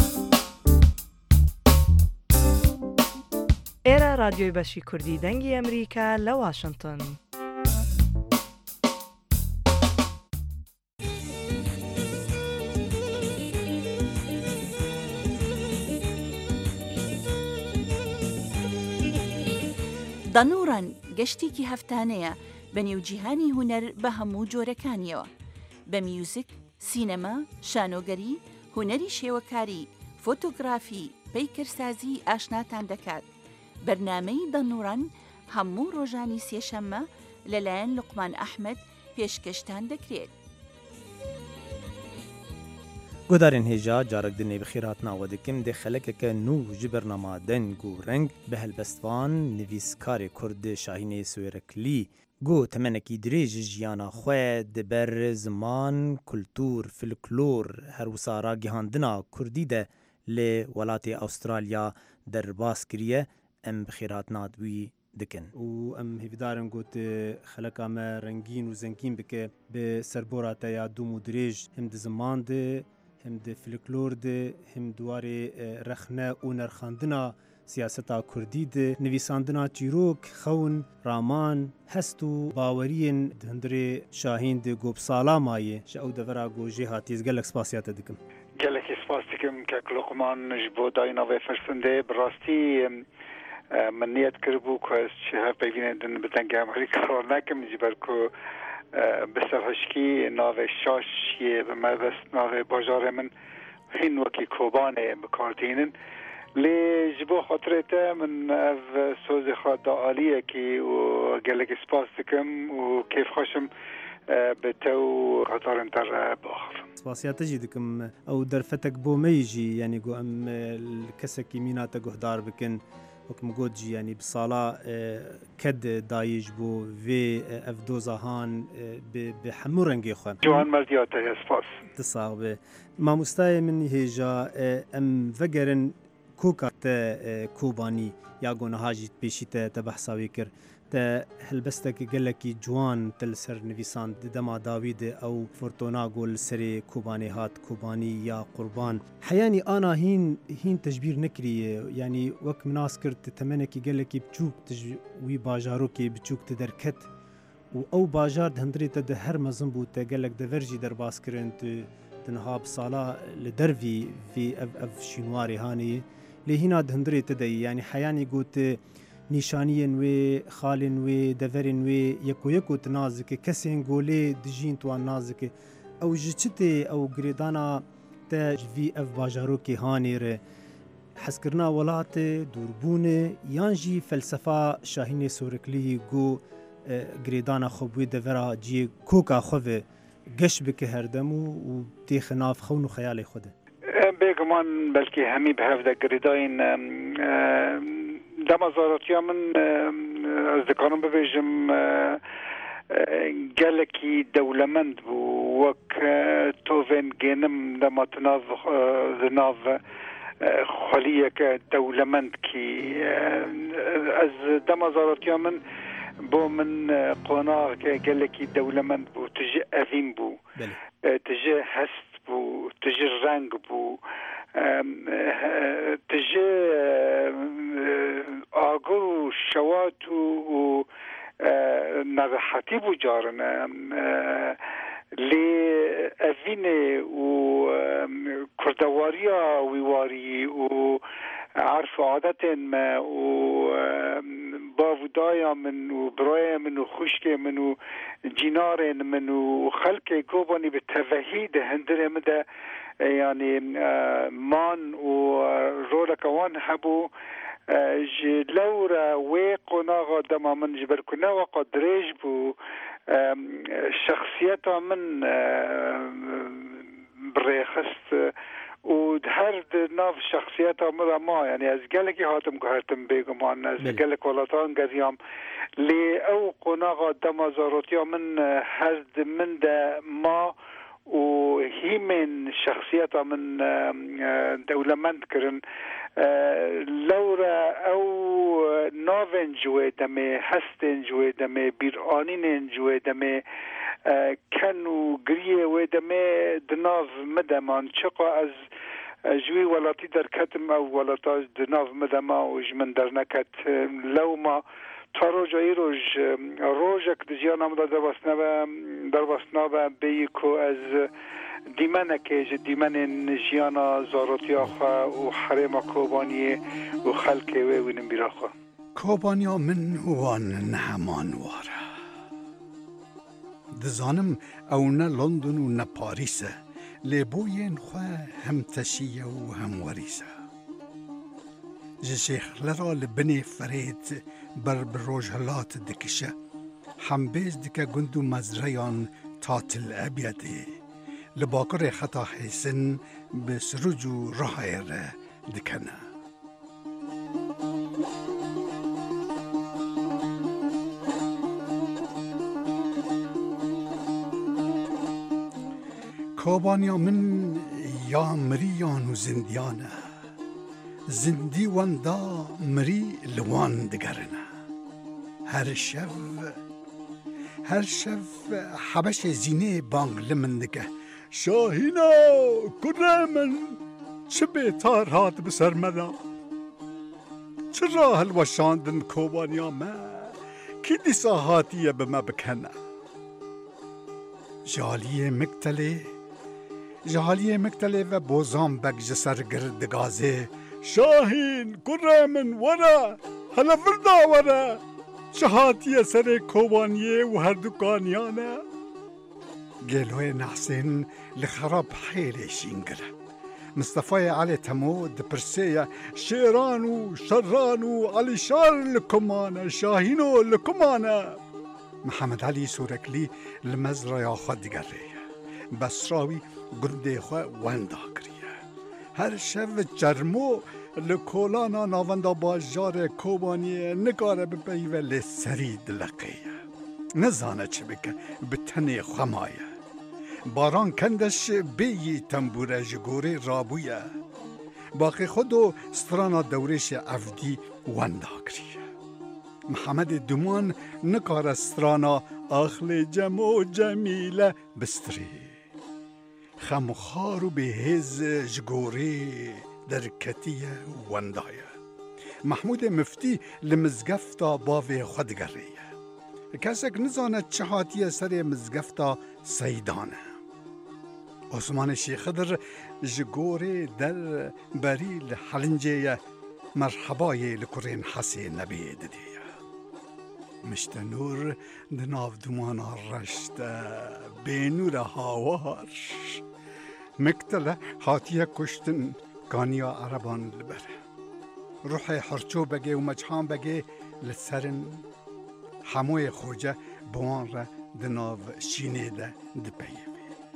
ئێرە رادیۆی بەشی کوردی دەنگی ئەمریکا لە واشنگتن. دەنوڕەن گەشتێکی هەفتانەیە بە نێوجیهانی هونەر بە هەموو جۆرەکانیەوە بە میوزیک، سینەما، شانۆگەری، هونەری شێوەکاری، فۆتۆگرافی، پەیکەرسازی ئاشناتان دەکات. بەرنامەی دەنوڕەن هەموو ڕۆژانی سێشەممە لەلایەن لوقمان ئەحمەد پێشکەشتان دەکرێت. گۆدارên hêja carek di nêbixêratna dikim dê xelekeke nû ji bernama deng û reng bi helbestvan nivîskarê Kurd Şahînê Swêreklî got temenekî dirêj ji jiyana xwe di ber ziman, kultûr, folklor herwisa ragihandina Kurdî de lê welatê Astralya derbas kiriye em bi xêratna wî dikin û em hêvîdarin got xeleka me rengîn û zengîn bike bi serbora te ya dûm û dirêj hem di ziman de hem de folklor de hem duwarê rexne û nerxandina siyaseta Kurdî de nivîsandina çîrok, xewn, raman, hest û baweriyên di hundirê Şahîn de Gopsala mayê ji ew devera gojê hatiye gelek spasiya te dikim. Gelekî spas dikim kek Luqman ji bo dayîna vê fersendê bi rastî min niyet kiribû ku ez ji hev peyvînê din bi dengê Amerîka nekim ji ber ku bi serhişkî navê Şaşiyê bi mebest navê bajarê min hîn wekî Kobanê bikardînin lê ji bo xatirê te min ev sozê xwe da aliyekî û gelekî spas dikim û kêfxweşim bi te û hetarên te re biaxivim. Spasiya te jî dikim ew derfetek bo me jî yanî got em kesekî mîna te guhdar bikin وەکم گوت جی ینی بساڵا کەد دایش بۆ vê ev dozahan bi hemû rengê xwe Ciwan merdiya te spas Tisaq be mamostayê min hêja em vegerin koka te Kobanî ya gonaha jî pêşî te behsa wê kir te helbestekî gelekî ciwan te li ser nivîsan di dema dawî de ew fortona gol serê Kobanê hat Kobanî ya qurban heyanî ana hîn tejbîr nekiriye yanî wek min nas kir te temenekî gelekî biçûk wî bajarokê biçûk te derket û ew bajar di hundirê te de her mezin bû te gelek dever jî derbas kirin tu niha bi sala li dervî vê ev şînwarê hanê lê hîna di hundirê te de yanî heyanî got nîşaniyên wê xalên wê deverên wê yekû tu naz dike kesên golê dijîn wan naz dike ew ji çi tê ew girêdana te ji vî ev bajarokê hanê re hezkirina welatê dûrbûnê yan jî felsefa Şahînê Swêreklî got girêdana xwe bi wê devera ciyê koka xwe ve geş bike herdem û têxe nav xewn û xeyalê xwe de bêguman belkî hemî bi hev de girêdayên dema zaratiya min ez dikarim bibêjim gelekî dewlemend bû wek tovên gênim dema di nav xweliyeke dewlemend kî ez dema zaratiya min bo min qonaqeke gelekî dewlemend bû tu ji evîn bû tu ji hest bû tu ji reng bû تجي آگر و شوات و نرحتی بجارنا لی اوینه و کردواریا ویواری و عرف عادت ما و باودایا من و برای من و خشک من و جینار من و خلق کوبانی به توحید هندره مده يعني مان و رولكوان هبو لورا ويقنا دما من جبر كنا وقدريج بو شخصيتها من بريخست ودهر ناف شخصيتها ما يعني از قالك هاتم قهرتم بيقم عن از قالك ولطان قريام لي او قناغ دما زاروتيا من هزد من دا ما وهي من شخصيتها من دولة منكرن لورا او نوفن جوه دمي هستن جوه دمي بيرانين جوه دمي كانوا قريه ودمي دناف مدمان شقا از جوي ولاتي در كتم او ولاتاج دناف مدما وجمن در نكت لو ما تاروج ایروج روزک دزیان آمده در وسنابه بیکو از دیمنه که دیمن نجیانا زاروتیا خواه و حرم کوبانی و خلق و نمیرا خواه کوبانیا من وان نهمان واره دزانم او نه لندن و نه پاریسه لیبوین خواه هم تشیه و هم وریسه جشیخ لرا لبنی فرید بر بروجهلات دکشه حمبیز دکه گندو مزریان تاتل ابیده لباکر خطا حسن به سروجو راهیر دکنه کوبانیا من یا مریان و زندیانه زندی واندا مری لوان دگرنه هر شف حبش زینه بانگ لمندگه شاهینا کره من چه بیتار هات بسر مدا چه راه الوشاندن کوبانیا ما کی دیسا هاتیه به ما بکنه جالیه مکتله و بوزام بگ جسر گردگازه شاهین کره من ورا هلا فردا ورا شهاتیه سر کوبانیه و هر دکانیانه گلوی نحسین لخراب حیل شینگره مصطفی علی تمود پرسیه شیران و شران و علی شار لکمانه شاهینو لکمانه محمد علی سورکلی لمزریا خود گره بسراوی گرده خود وندا کریه هر شب جرمو لکولانا ناوندا باجار کوبانیه نگاره بپیوه لسری دلقیه نزانه چه بکه به تنه خمایه باران کندش بیی تنبوره جگوره رابویه باقی خودو سترانا دورش افدی وندا کریه محمد دومان نکار سترانا آخل جمع جمیله بستری خمخارو به هز جگوره در کتیه وندایه محمود مفتی لمزگفتا باوی خودگریه کسک نزانه چه هاتیه سر مزگفتا سیدانه عثمان شیخدر جگوره در بریل حلنجه مرحبای لکرین حسی نبی دیدیه مشت نور دناف دمانا رشت بینور هاوار مکتله هاتیه کشتن کانیا عربان لبره روح حرچو بگه و مجحان بگه لسرن حموی خوجه بوان را دناو شینه ده دپیوی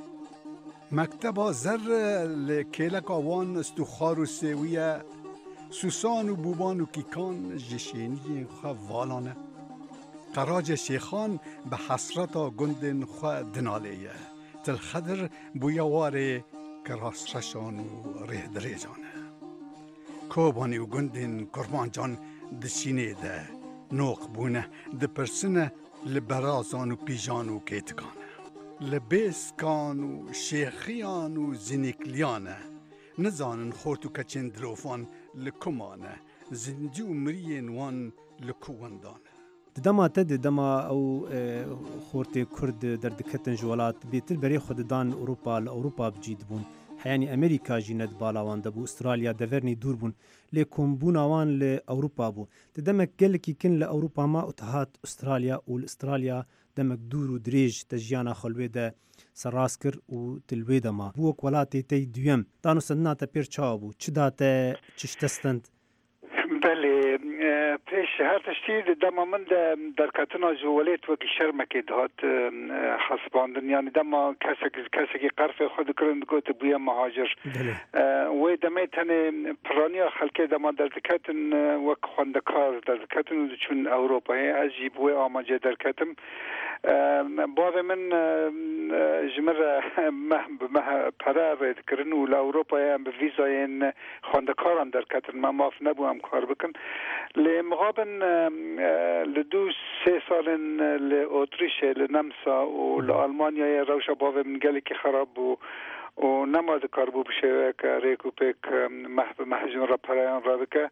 مکتبا زر لکیلک آوان استخار و سویه سوسان و بوبان و کیکان جشینی خواه والانه قراج شیخان به حسرتا گندن خواه دنالیه تلخدر بویواره کراس رشان و ره دریجانه کوبانی و گندن کرمان جان دشینه ده نوق بونه ده پرسنه لبرازان و پیجان و کیتکانه لبیسکان و شیخیان و زینیکلیانه نزانن خورت و کچین دروفان لکمانه زندی و مرین وان لکوندانه دما تد دما او خورت کرد در دکتن جوالات بیتر بری خود دان اوروپا بجید بون حیانی امریکا جیند بالاوان دبو استرالیا دورنی دور بون لیکن بون آوان لأوروپا بو دمک گلکی کن لأوروپا ما اتحاد استرالیا و استرالیا دمک دور و دریج تجیانا خلوه ده سراس کر و تلوه ده ما بو اکولاتی تی دویم دانو سدنا تا پیر چا بو چه داته چشتستند؟ بله پیش هر تشتیر دما من در کتنا جوالت وکی شرمکی دهات حسباندن یعنی دما کسی که قرف خود کرند گوت بویا مهاجر و دمی تنه پرانیا خلقه دما در دکتن وک خوندکار در دکتن چون اوروپایی از جیبوی آماجه در کتم باوی من جمر مه پرا رید کرن و لأوروپایی هم به ویزاین خوندکاران در کتن ما ماف نبو هم کار بکن لمغابن لدو 3 سال لأوتریش لنمسا و لألمانیا روشا باوی من گلی که خراب و نماد کار بو بشه که ریکو پیک محجون را پرایان را بکه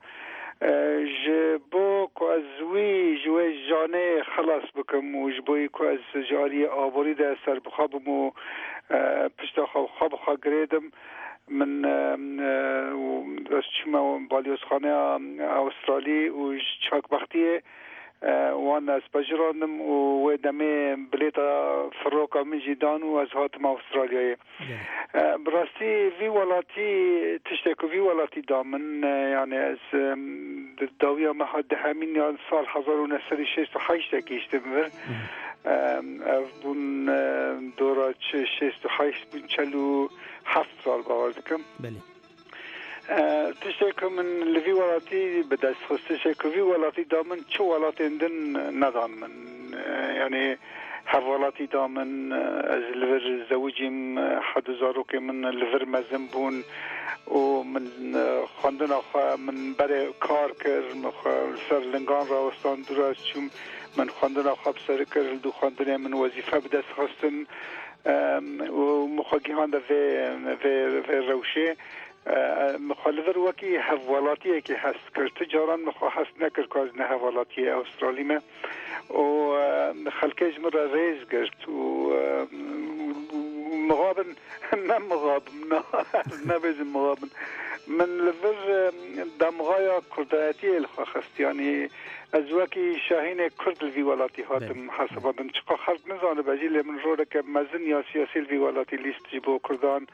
جبو که از وی جوی جانه خلاص بکم و جبوی که از جاری آوری ده سر بخوابم و پشتا خواب گریدم من از چما بالیوز خانه استرالی و چاک بختیه وان از بجراندم و دمه بلیتا فروکا من جیدان و از هاتم استرالیای براستی وی ولاتی تشتکو وی ولاتی دامن یعنی از داویا مهاد همین سال 1968 کشتم ور بون دورا 68 بون 47 سال باور دکم بله تشتكو من لفي ولاتي بدأت تشتكو في ولاتي دامن شو ولاتي عندن نظام من يعني حوالاتي دامن از لفر زوجيم حد زاروك من لفر مزنبون ومن خواندن من برای کار کرد سر لنگان راوستان دراز چون من خواندن بسر کرد دو خواندن من وظیفه بدست خواستن و مخواگیهان ده و روشه مخالفر وکی حوالاتیه که هست کرد تجاران مخواه هست نکرد که از نه حوالاتی استرالی ما و خلکش مرا ریز کرد و مغابن نه بیزم مغابن من لفر دمغایا کردایتی الخواه خست یعنی از وکی شاهین کرد الوی والاتی هاتم حسابادن چقا خلق نزانه بجی لیمن روره که مزن یا سیاسی الوی والاتی لیست جیبو کردان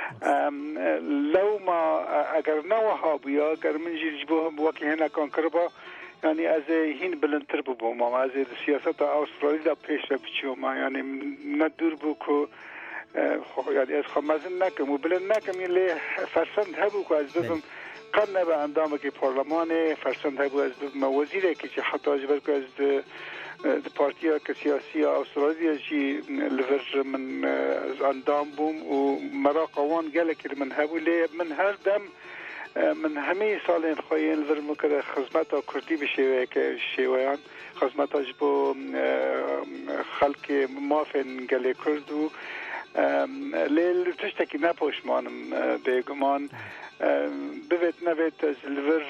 لو ما اگر نوها بیا اگر من جیبو وکی هنه کان کربا یعنی از هین بلندتر ببو ما از سیاست استرالی دا پیش بچیو ما یعنی ندور بو که یعنی از خمازن نکم و بلند نکم یعنی فرسند هبو که از ببم قد نبا اندامه که پارلمانه فرسند هبو از ببم وزیره که حتی اجبر که از پارتیا که سیاسی استرالیا جی لور من اندام بوم و مرا قوان گله که من هبو لی من هر دم من همه سالین خواهین لور مکر خدمت کردی بشیوه که شیوهان خدمت اجبو خلق مافن گله کردو لیل تشتکی نپوشمانم بیگمان بوید نوید از لور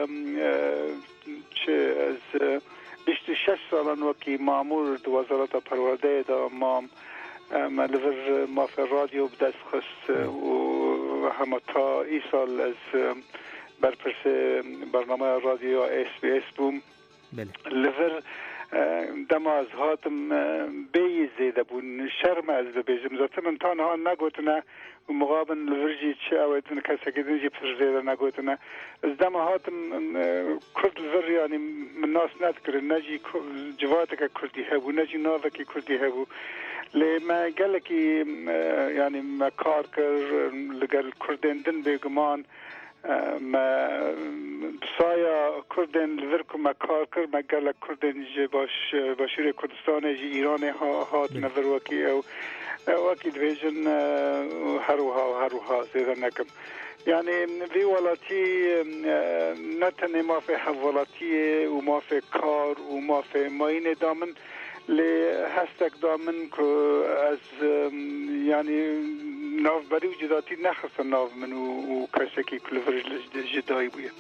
چه از 26 سالان وکی مامور دو وزارت پرورده دا مام لور مافی رادیو بدست خست و همه تا ای سال از برپرس برنامه رادیو SBS بوم لور دما از هاتم بی زیده بون شرم از ببیجم زیادم من تانها نگوتنه و مقابل لورجی چه اویدن کسی که دنجی پر زیده نگوتنه از دما هاتم کرد لور یعنی من ناس ندکره نجی جواته که کردی هبو نجی ناوه که کردی هبو لی ما گلکی یعنی ما کار کر لگل کردین دن بگمان ما بسایا کردن لورکو ما کار کر ما گل کردن جی باشور کردستان جی ایران هات نور وکی او وکی دویجن هروها زیده نکم یعنی وی ولاتی نتنه ما فی حوالاتی و ما فی کار و ما فی ماین دامن لی هستک دامن که از یعنی ناوبری و جداتی نخست ناو من و کسی که کلفرش جدایی بوید.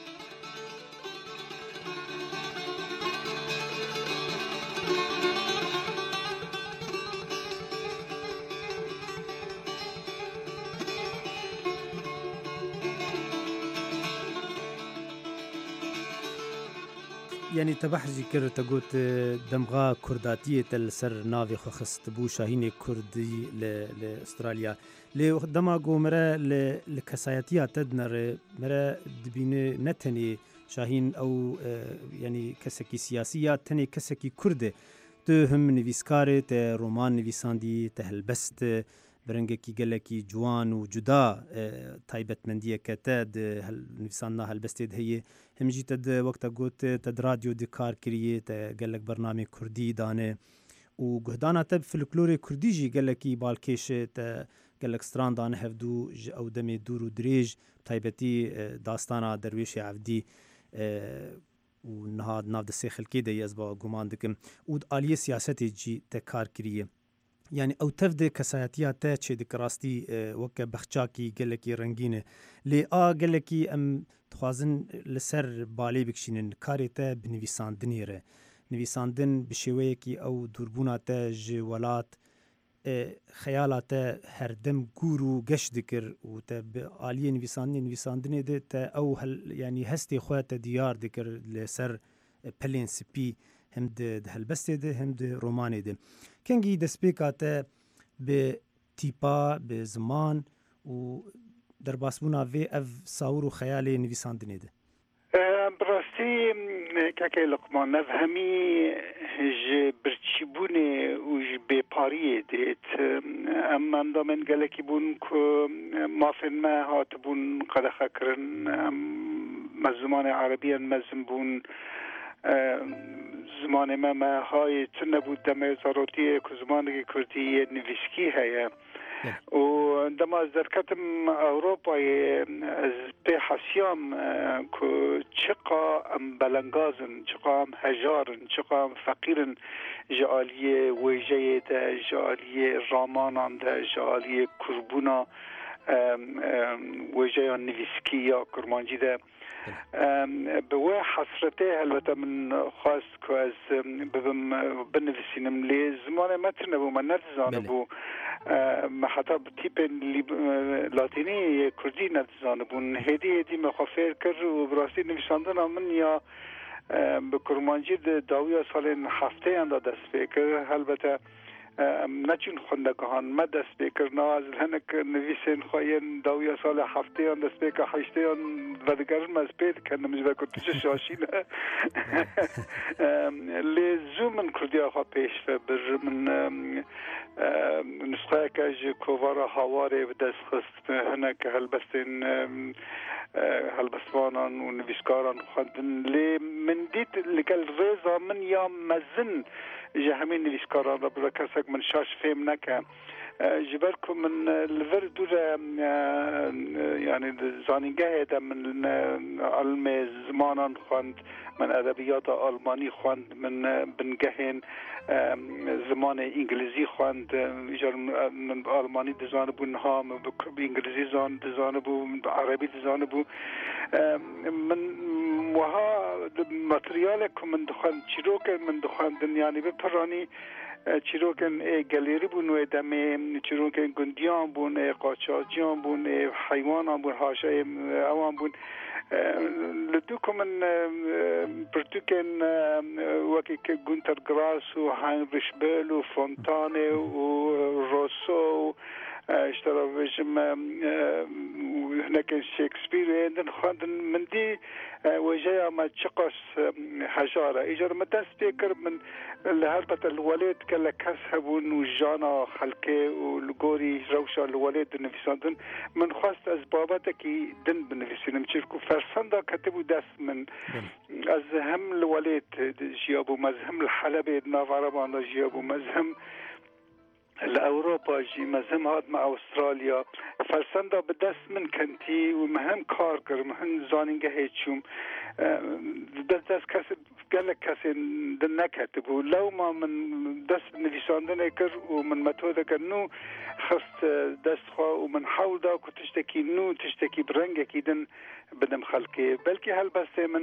يعني تبحجي كر تقول دمغا كرداتية السر نافي خست بو شاهين كردي لاستراليا لي دماغو مرا لكساياتيا تدنر مرا دبينه نتني شاهين او يعني كسكي سياسية تني كسكي كرد تهم نويسكاري ته رومان نويساندي تهلبست برنگکی گلکی جوان و جدا تایبت مندیه کتاد نویساننا هلبستید هی همجی تد وقتا گوت تد رادیو دی کار کریه تا گلک برنامه کردی دانه و گهدانا تب فلکلور کردی جی گلکی بالکش تا گلک ستران دانه هفدو او دم دور و دریج تایبتی داستانا درویش عبدی و نهاد ناو دسته خلکی دی از با گمان دکم و آلیه سیاستی جی تا کار کریه يعني او تفد كساياتيا تاچه دك راستي وك بخچاكي گلكي رنگينه لي گلكي ام تخوازن لسر بالي بكشينن كاريتا بنويساندنيره نويساندن بشويكي او دوربونا تا جولات خيالات هردم گورو گش دكر و تا بالي نويساندني ده تا او يعني هستي خوات ديار دكر لسر پلين سبي هم ده هلبسته ده هم ده رومانه ده کنگی دسپیکاته به تیپا به زمان و در باسبونا وی اف ساور و خیال نویساندنه ده براستی که لقمان نفهمی ج برچیبونه و ج بپاریه دیت اما من گلکی بون که مافن ما هات بون قدخه کرن مزمان عربی مزم بون زمان ما های نبود دم زاروتی که زمان کردی نویسکی هیا و دم از درکتم اروپای از به حسیام که چقا ام بلنگازن چقا ام هجارن چقا ام فقیرن جالیه ویجه ده جالیه رامانان ده جالیه کربونا ویجه نویسکی یا کرمانجی ده به حسرته البته من خواست که از بنویسینم لی زمان متن نبو من نتزانه بو حتی تیپ لاتینی کردی نتزانه بون هدی مخافر کرد و براستی نویساندن من یا به کرمانجی داوی سال هفته انده دست بکر البته نچون خوندگان ما دست بکر نواز هنک نویسین خواهین داوی سال هفته آن دست بکر هشته آن ودگر ما از پید کنم جدا کتش شاشینه لیزو من کردی آخوا پیش بر من نسخه که جه کووارا هواره و دست خست هنک هلبستوانان و نویسکاران خواندن لی من دید لگل ریزا من یا مزن جه همین نویسکاران را برای کسک من شاش فهم نکه جبر که من لور دوره یعنی زانینگه ده من علم زمانان خواند من ادبیات آلمانی خواند من بنگهین زمان انگلیزی خواند من آلمانی دزانه بو نها به انگلیزی دزانه بو عربی دزانه بو من وها ماتریال که من دخواند چیروک من دخواندن یعنی به پرانی چیروکن گلیری بون و دم چیروکن گندیان بون قاچاقچیان بون حیوانان بون حاشیه اوان بون لدو که من پرتوکن وکی که گونتر گراس و هاینریش بیل و فونتانه و روسو اشترا بجم هناك شكسبير عندن خاندن من دي وجاء ما تشقص حجارة إجر ما تسبيكر من الهربة الولاد كلا كسبون وجانا خلقه والجوري روشة الولاد النفسان من خواست أسباباتك دن بنفسين مشيركو فرسندا كتبوا دس من أزهم الولاد جيابو مزهم الحلبة نافاربان جيابو مزهم لأوروبا جي مزهم هاد مع أستراليا فرسندا بدست من كنتي ومهم كاركر مهم زانينجه هيتشوم دست كسب gelek kesên din neketibû lewma min dest nivîsandinê kir û min metodeke nû xist destxwe û min hewl da ku tiştekî nû tiştekî bi rengekî din bidim xelkê belkî helbestê min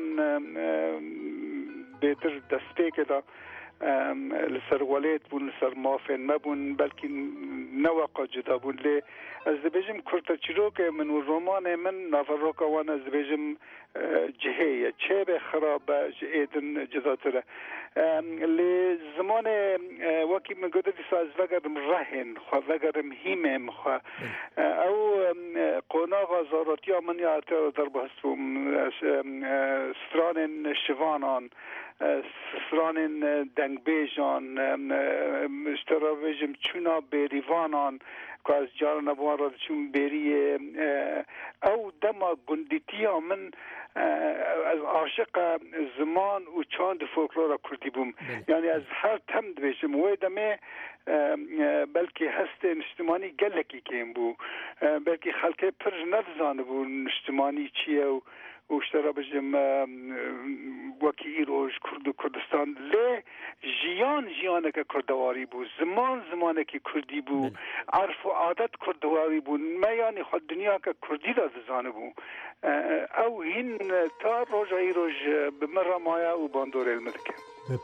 bêtir destpêkê da li ser welêt bûn li ser mafên me bûn belkî neweqa cuda bûn lê ez dibêjim kurta çîrokê min û romanê min naveroka wan ez dibêjim cihê ye çêbê xirab e ji êdin cudatir e lê zimanê wekî min gote dîsa ez vegerim rehên xwe vegerim hîmêm xwe ew qonaxa zaratiya min ya te derbihist bûm stranên şivanan stranên dengbêjan stera bêjim çûna bêrîvanan ku ez caran wan ra diçûm bêriyê ew dema gundîtiya min ez aşiqa ziman û çand folklora Kurdî bûm yani ez her tem dibêjim wê demê belkî hestê niştimanî gelekî kêm bû belkî xelkê pir nedizanibû niştimanî çi ye û ştera bijim wekî îroj Kurd û Kurdistan lê jiyaneke kurdewarî bû zimanekî Kurdî bû erf û adet kurdewarî bû me yanî xwe dinyake Kurdî da dizanibû ew hîn ta roja îroj bi min re maye û bandorê me dike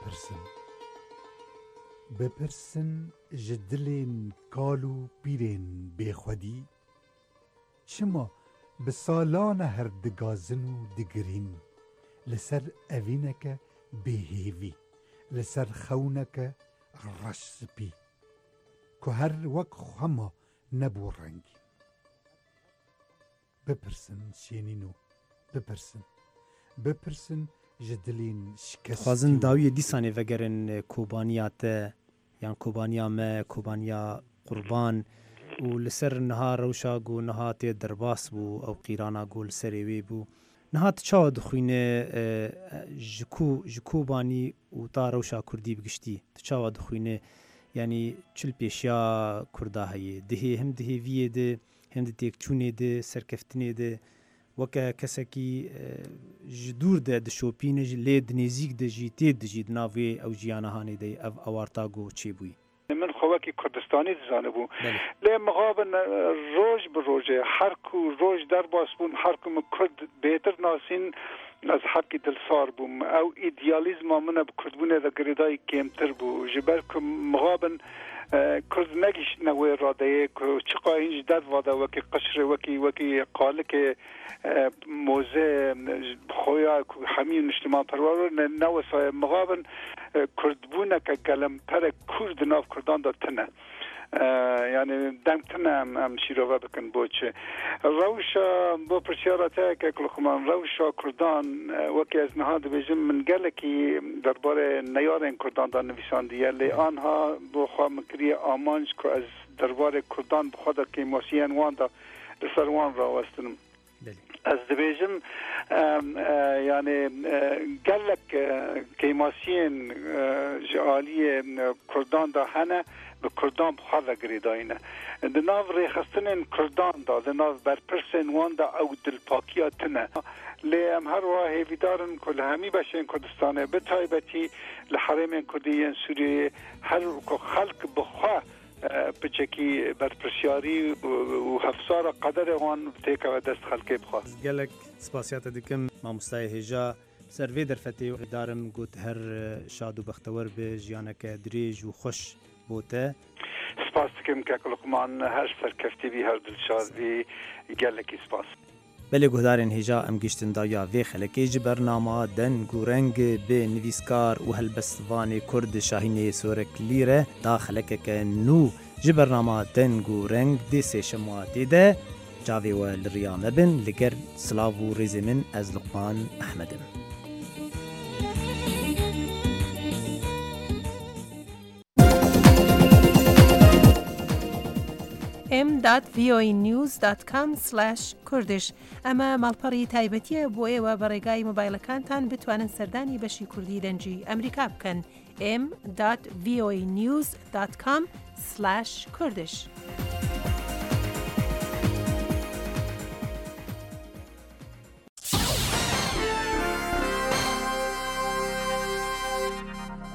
bipirsin ji dilên kal û pîrên bêxwedî çima bi salane her digazin û digirîn li ser evîneke bêhêvî li ser xewneke reş spî ku her wek xema nebû rengîn bipirsin şênîn û bipirsin ji dilên şikestî xwazin dawiyê dîsanê vegerin kobaniya te yan kobaniya me kobaniya qurban û li ser niha rewşa got niha tê derbas bû ew qîrana got li serê wê bû niha tu çawa dixwîne ji kobanî û ta rewşa Kurdî bigiştî tu çawa dixwîne yanî çil pêşiya Kurda heye dihê hem di hêviyê de hem di têkçûnê de serkeftinê de weke kesekî ji dûr de dişopîne ji lê di nêzik de jî tê dijî di nav wê ew jiyana hanê de ev awarta got çêbûyî min xwekî Kurdistanî dizanibû lê mixabin roj bi rojê her ku roj derbas bûn her ku min Kurd bêtir nasîn ez heqî dilsar bûm ew îdealîzma min bi Kurdbûnê de girêdayî kêmtir bû ji ber ku mixabin Kurd negîştine wê radeyê ku çiqa hîn ji derva de wekî qişrê wekî qalikê mozê xoya ku hemî niştiman perwer newesaye mixabin Kurdbûneke gelemperek Kurd di nav Kurdan da tune yani dengtine em şîrove bikin boçê rewşa bo pirsiyara te ke kulxman rewşa Kurdan wekî ez niha dibêjim min gelekî derbarê neyarên Kurdan da nivîsandiye lê anha bo xwe min kiriye amanc ku ez derbarê Kurdan bi xwe de kêmasiyên wan da li ser wan rawestinim ez dibêjim yani gelek kêmasiyên ji aliyê Kurdan da hene bi Kurdan bi xwe vegirêdayîne di nav rêxistinên Kurdan da di nav berpirsên wan da ew dilpakiya tune lê em her wa hêvîdarin ku li hemî beşên Kurdistanê bi taybetî li herêmên Kurdî yên Sûriyeyê her ku xelk bi xwe piçekî berpirsiyarî û hefsara qederê wan têkeve dest xelkê bixwe gelek spasiya te dikim mamostayê hêja ser vê derfetê darim got her şad û bextewer bi jiyaneke dirêj û xweş بۆ te سپاس dikim ke Luqman her serkeftî bî her dilşad bî gelekî spas belê guhdarên hêja em giştin dawiya vê xelekê ji bernama deng û reng bê nivîskar û helbestvanê Kurd Şahînê Soreklî re da xelekeke nû ji bernama deng û reng dê sêşema tê de cavê we li riya me bin li ger silav û rêzê min ez Luqman Ehmedim m.voanews.com/kurdish ئەمە ماڵپەڕی تایبەتیە بۆ ئێوە بە ڕێگای مۆبایلەکانتان بتوانن سەردانی بەشی کوردی دەنجی ئەمریکا بکەن m.voanews.com/kurdish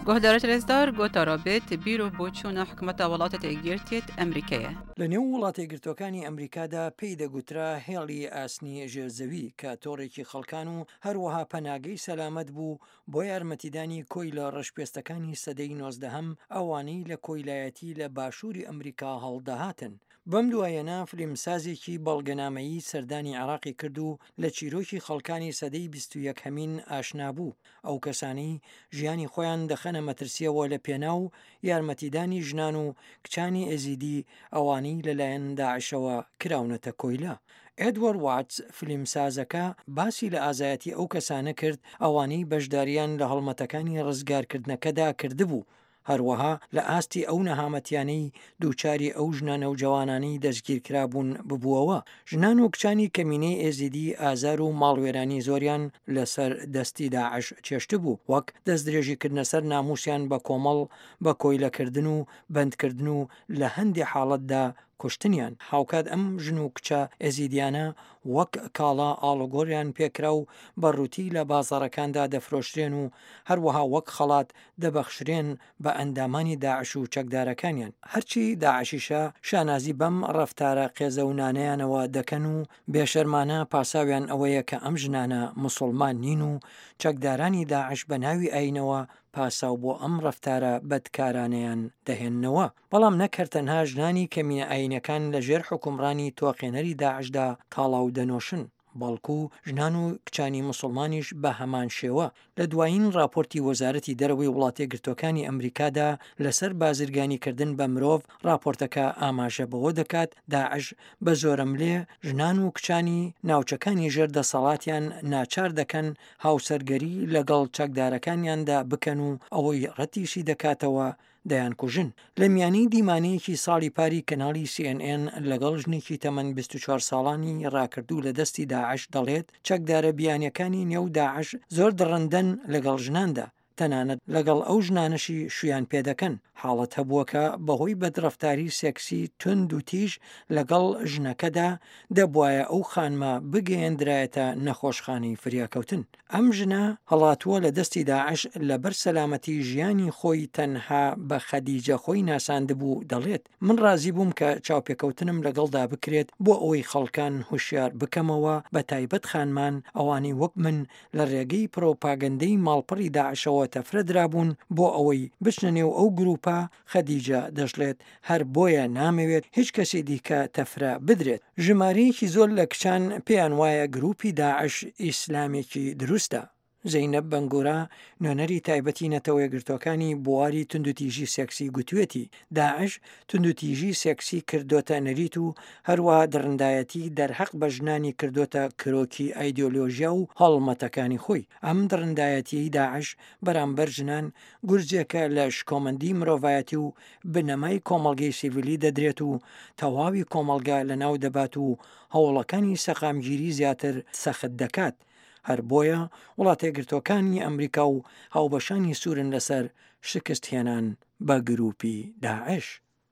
گهدارت رزدار گوتارا بیت بیرو بۆچوونە حکومەتە وڵاتە تێگیرتێت ئەمریکایە. لە نێو وڵاتە یەکگرتوەکانی ئەمریکادا پێی دەگوترا هێڵی ئاسنی ژێرزەوی کە تۆڕێکی خەڵکان و هەروەها پەناگەی سەلامەت بوو بۆ یارمەتیدانی کۆی لە ڕەشپێستەکانی سەدەی 19 ئەوانەی لە کۆیلایەتی لە باشووری ئەمریکا هەڵداهاتن. بەم دوایەنە فلیمسازێکی بەڵگەنامەیی سەردانی عراقی کرد و لە چیرۆکی خەڵکانی سەدەی 21 هەمین ئاشنا بوو. ئەو کەسانی ژیانی خۆیان دەخەنە مەترسیەوە لە پێناو یارمەتیدانی ژنان و کچانی ئەزیدی ئەوانی لەلایەن داعشەوە کراونەتە کۆیلا. ئێدوەرد واتس فلیمسازەکە باسی لە ئازایەتی ئەو کەسانە کرد ئەوانەی بەشداریان لە هەڵمەتەکانی ڕزگارکردنەکەدا کردبوو. هەروەها لە ئاستی ئەو نەهامەتیانەی دووچاری ئەو ژنانە و جوانانی دەستگیرکرابوون ببووەوە. ژنان و کچانی کەمینەی ئێزیدی ئازار و ماڵوێرانی زۆریان لەسەر دەستی داعش چێشت بوو، وەک دەست درێژیکردنە سەر ناموسیان بە کۆمەڵ بە کۆیلەکردن و بەندکردن و لە هەندێک حاڵەتدا کوشتنیان. هاوکات ئەم ژن و کچە ئێزیدیانە وەک کاڵا ئاڵۆگۆریان پێکرا و بەڕووتی لە بازاڕەکاندا دەفرۆشرێن و هەروەها وەک خەڵات دەبەخشرێن بە ئەندامانی داعش و چەکدارەکانیان. هەرچی داعشیشە شانازی بەم ڕەفتارە قێزەونانەیانەوە دەکەن و بێشەرمانە پاساویان ئەوەیە کە ئەم ژنانە موسڵمان نین و چەکدارانی داعش بە ناوی ئاینەوە پاساو بۆ ئەم ڕەفتارە بەدکارانەیان دەهێننەوە. بەڵام نەکەرتەنها ژنانی کەمینە ئاینەکان لە ژێر حکومڕانی تۆقێنەری داعشدا کاڵاو دەنۆشن، بەڵکو ژنان و کچانی موسڵمانیش بە هەمان شێوە. لە دوایین راپۆرتی وەزارەتی دەرەوەی وڵاتە یەکگرتوەکانی ئەمریکادا لەسەر بازرگانیکردن بە مرۆڤ راپۆرتەکە ئاماژە بەوە دەکات داعش بە زۆرەملێ ژنان و کچانی ناوچەکانی ژێر دەسەڵاتیان ناچار دەکەن هاوسەرگەری لەگەڵ چەکدارەکانیاندا بکەن و ئەوەی ڕەتیشی دەکاتەوە دەیان کوژن. لە میانی دیمانەیەکی ساڵی پاری کەناڵی CNN لەگەڵ ژنێکی تەمەن 24 ساڵانی ڕاکردوو لە دەستی داعش دەڵێت چەکدارە بیانیەکانی نێو داعش زۆر دڕندەن لەگەڵ ژناندا، تەنانەت لەگەڵ ئەو ژنانشی شویان پێدەکەن. حاڵەت هەبووەکە بەهۆی بەدرەفتاری سێکسی تند و تیژ لەگەڵ ژنەکەدا دەبوایە ئەو خانمە بگەیەندرایەتە نەخۆشخانەی فریاکەوتن. ئەم ژنە هەڵاتووە لە دەستی داعش لەبەر سەلامەتی ژیانی خۆی تەنها بە خەدیجە خۆی ناساندبوو دەڵێت من ڕازی بووم کە چاوپێکەوتنم لەگەڵدا بکرێت بۆ ئەوەی خەڵکان هوشیار بکەمەوە بە تایبەت خانمان ئەوانی وەک من لە ڕێگەی پرۆپاگەندەی ماڵپەڕی داعشەوە تەفرەدرابوون بۆ ئەوەی بچنە نێو ئەو گروپ خەدیجە دەژڵێت هەر بۆیە نامەوێت هیچ کەسی دیکە تەفرە بدرێت. ژمارەیەکی زۆر لە کچان پێیان وایە گروپی داعش ئیسلامێکی دروستە. زەینەب بەنگورا نوێنەری تایبەتی نەتەوە یەکگرتوەکانی بواری توندوتیژی سێکسی گوتوێتی داعش توندوتیژی سێکسی کردوتە نەریت و هەروەها دڕندایەتی دەرحەق بە ژنانی کردوتە کرۆکی ئایدۆلۆژیا و هەڵمەتەکانی خۆی. ئەم دڕندایەتی داعش بەرامبەر ژنان گورجێکە لە شکۆمەندی مرۆڤایەتی و بنەمای کۆمەڵگەی سیڤیلی دەدرێت و تەواوی کۆمەڵگا لە ناو دەبات و هەوڵەکانی سەقامگیری زیاتر سەخت دەکات. هەر بۆیە وڵاتە یەکگرتوەکانی ئەمریکا و هاوبەشانی سوورن لەسەر شکست هێنان بە گروپی داعش.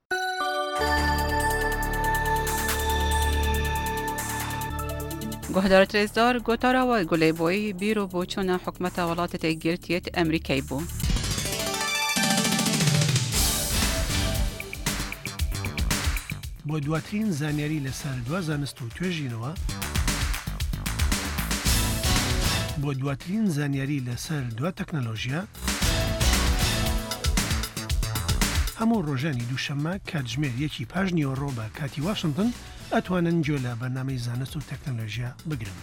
گهدارت رزدار گوتاراوە گولەیبۆی بیرۆ بۆچوونە حکومەتە وڵاتە تێگیرتێت ئەمریکای بوو. بۆ دواترین زانیاری لەسەر دوا زانست و توێژینەوە بۆ دواترین زانیاری لەسەر دوا تەکنەلۆژیا هەموو ڕۆژانی دووشەممە کاتژمێر 1:05 بە کاتی واشنگتن ئەتوانن گوێ لە بەرنامەی زانست و تەکنەلۆژیا بگرن.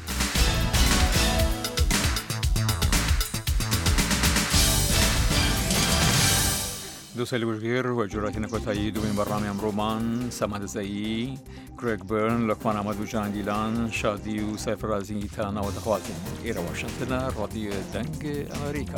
دووسەلی وژگیر و جوراتی نەکۆتایی دومین بەڕامی ئەمڕۆمان سەمادەزایی گرێگ بێرن لە کوانامە دووجان دیلان شادی و سەرفرازی تا ناوە دەخوازین ئێرە واشنگتنە ڕادیۆ دەنگ ئەمریکا.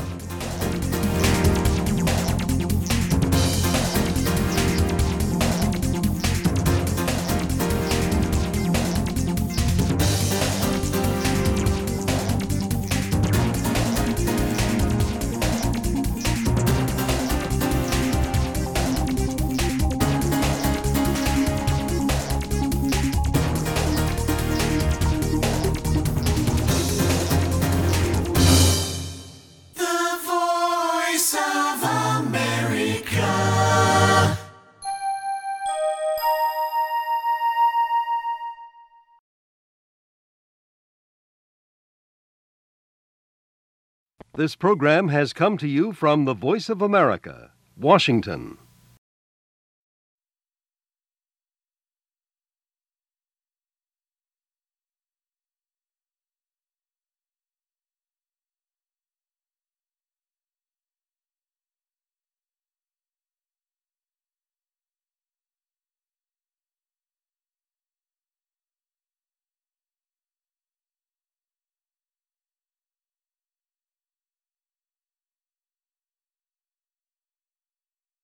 This program has come to you from the Voice of America, Washington.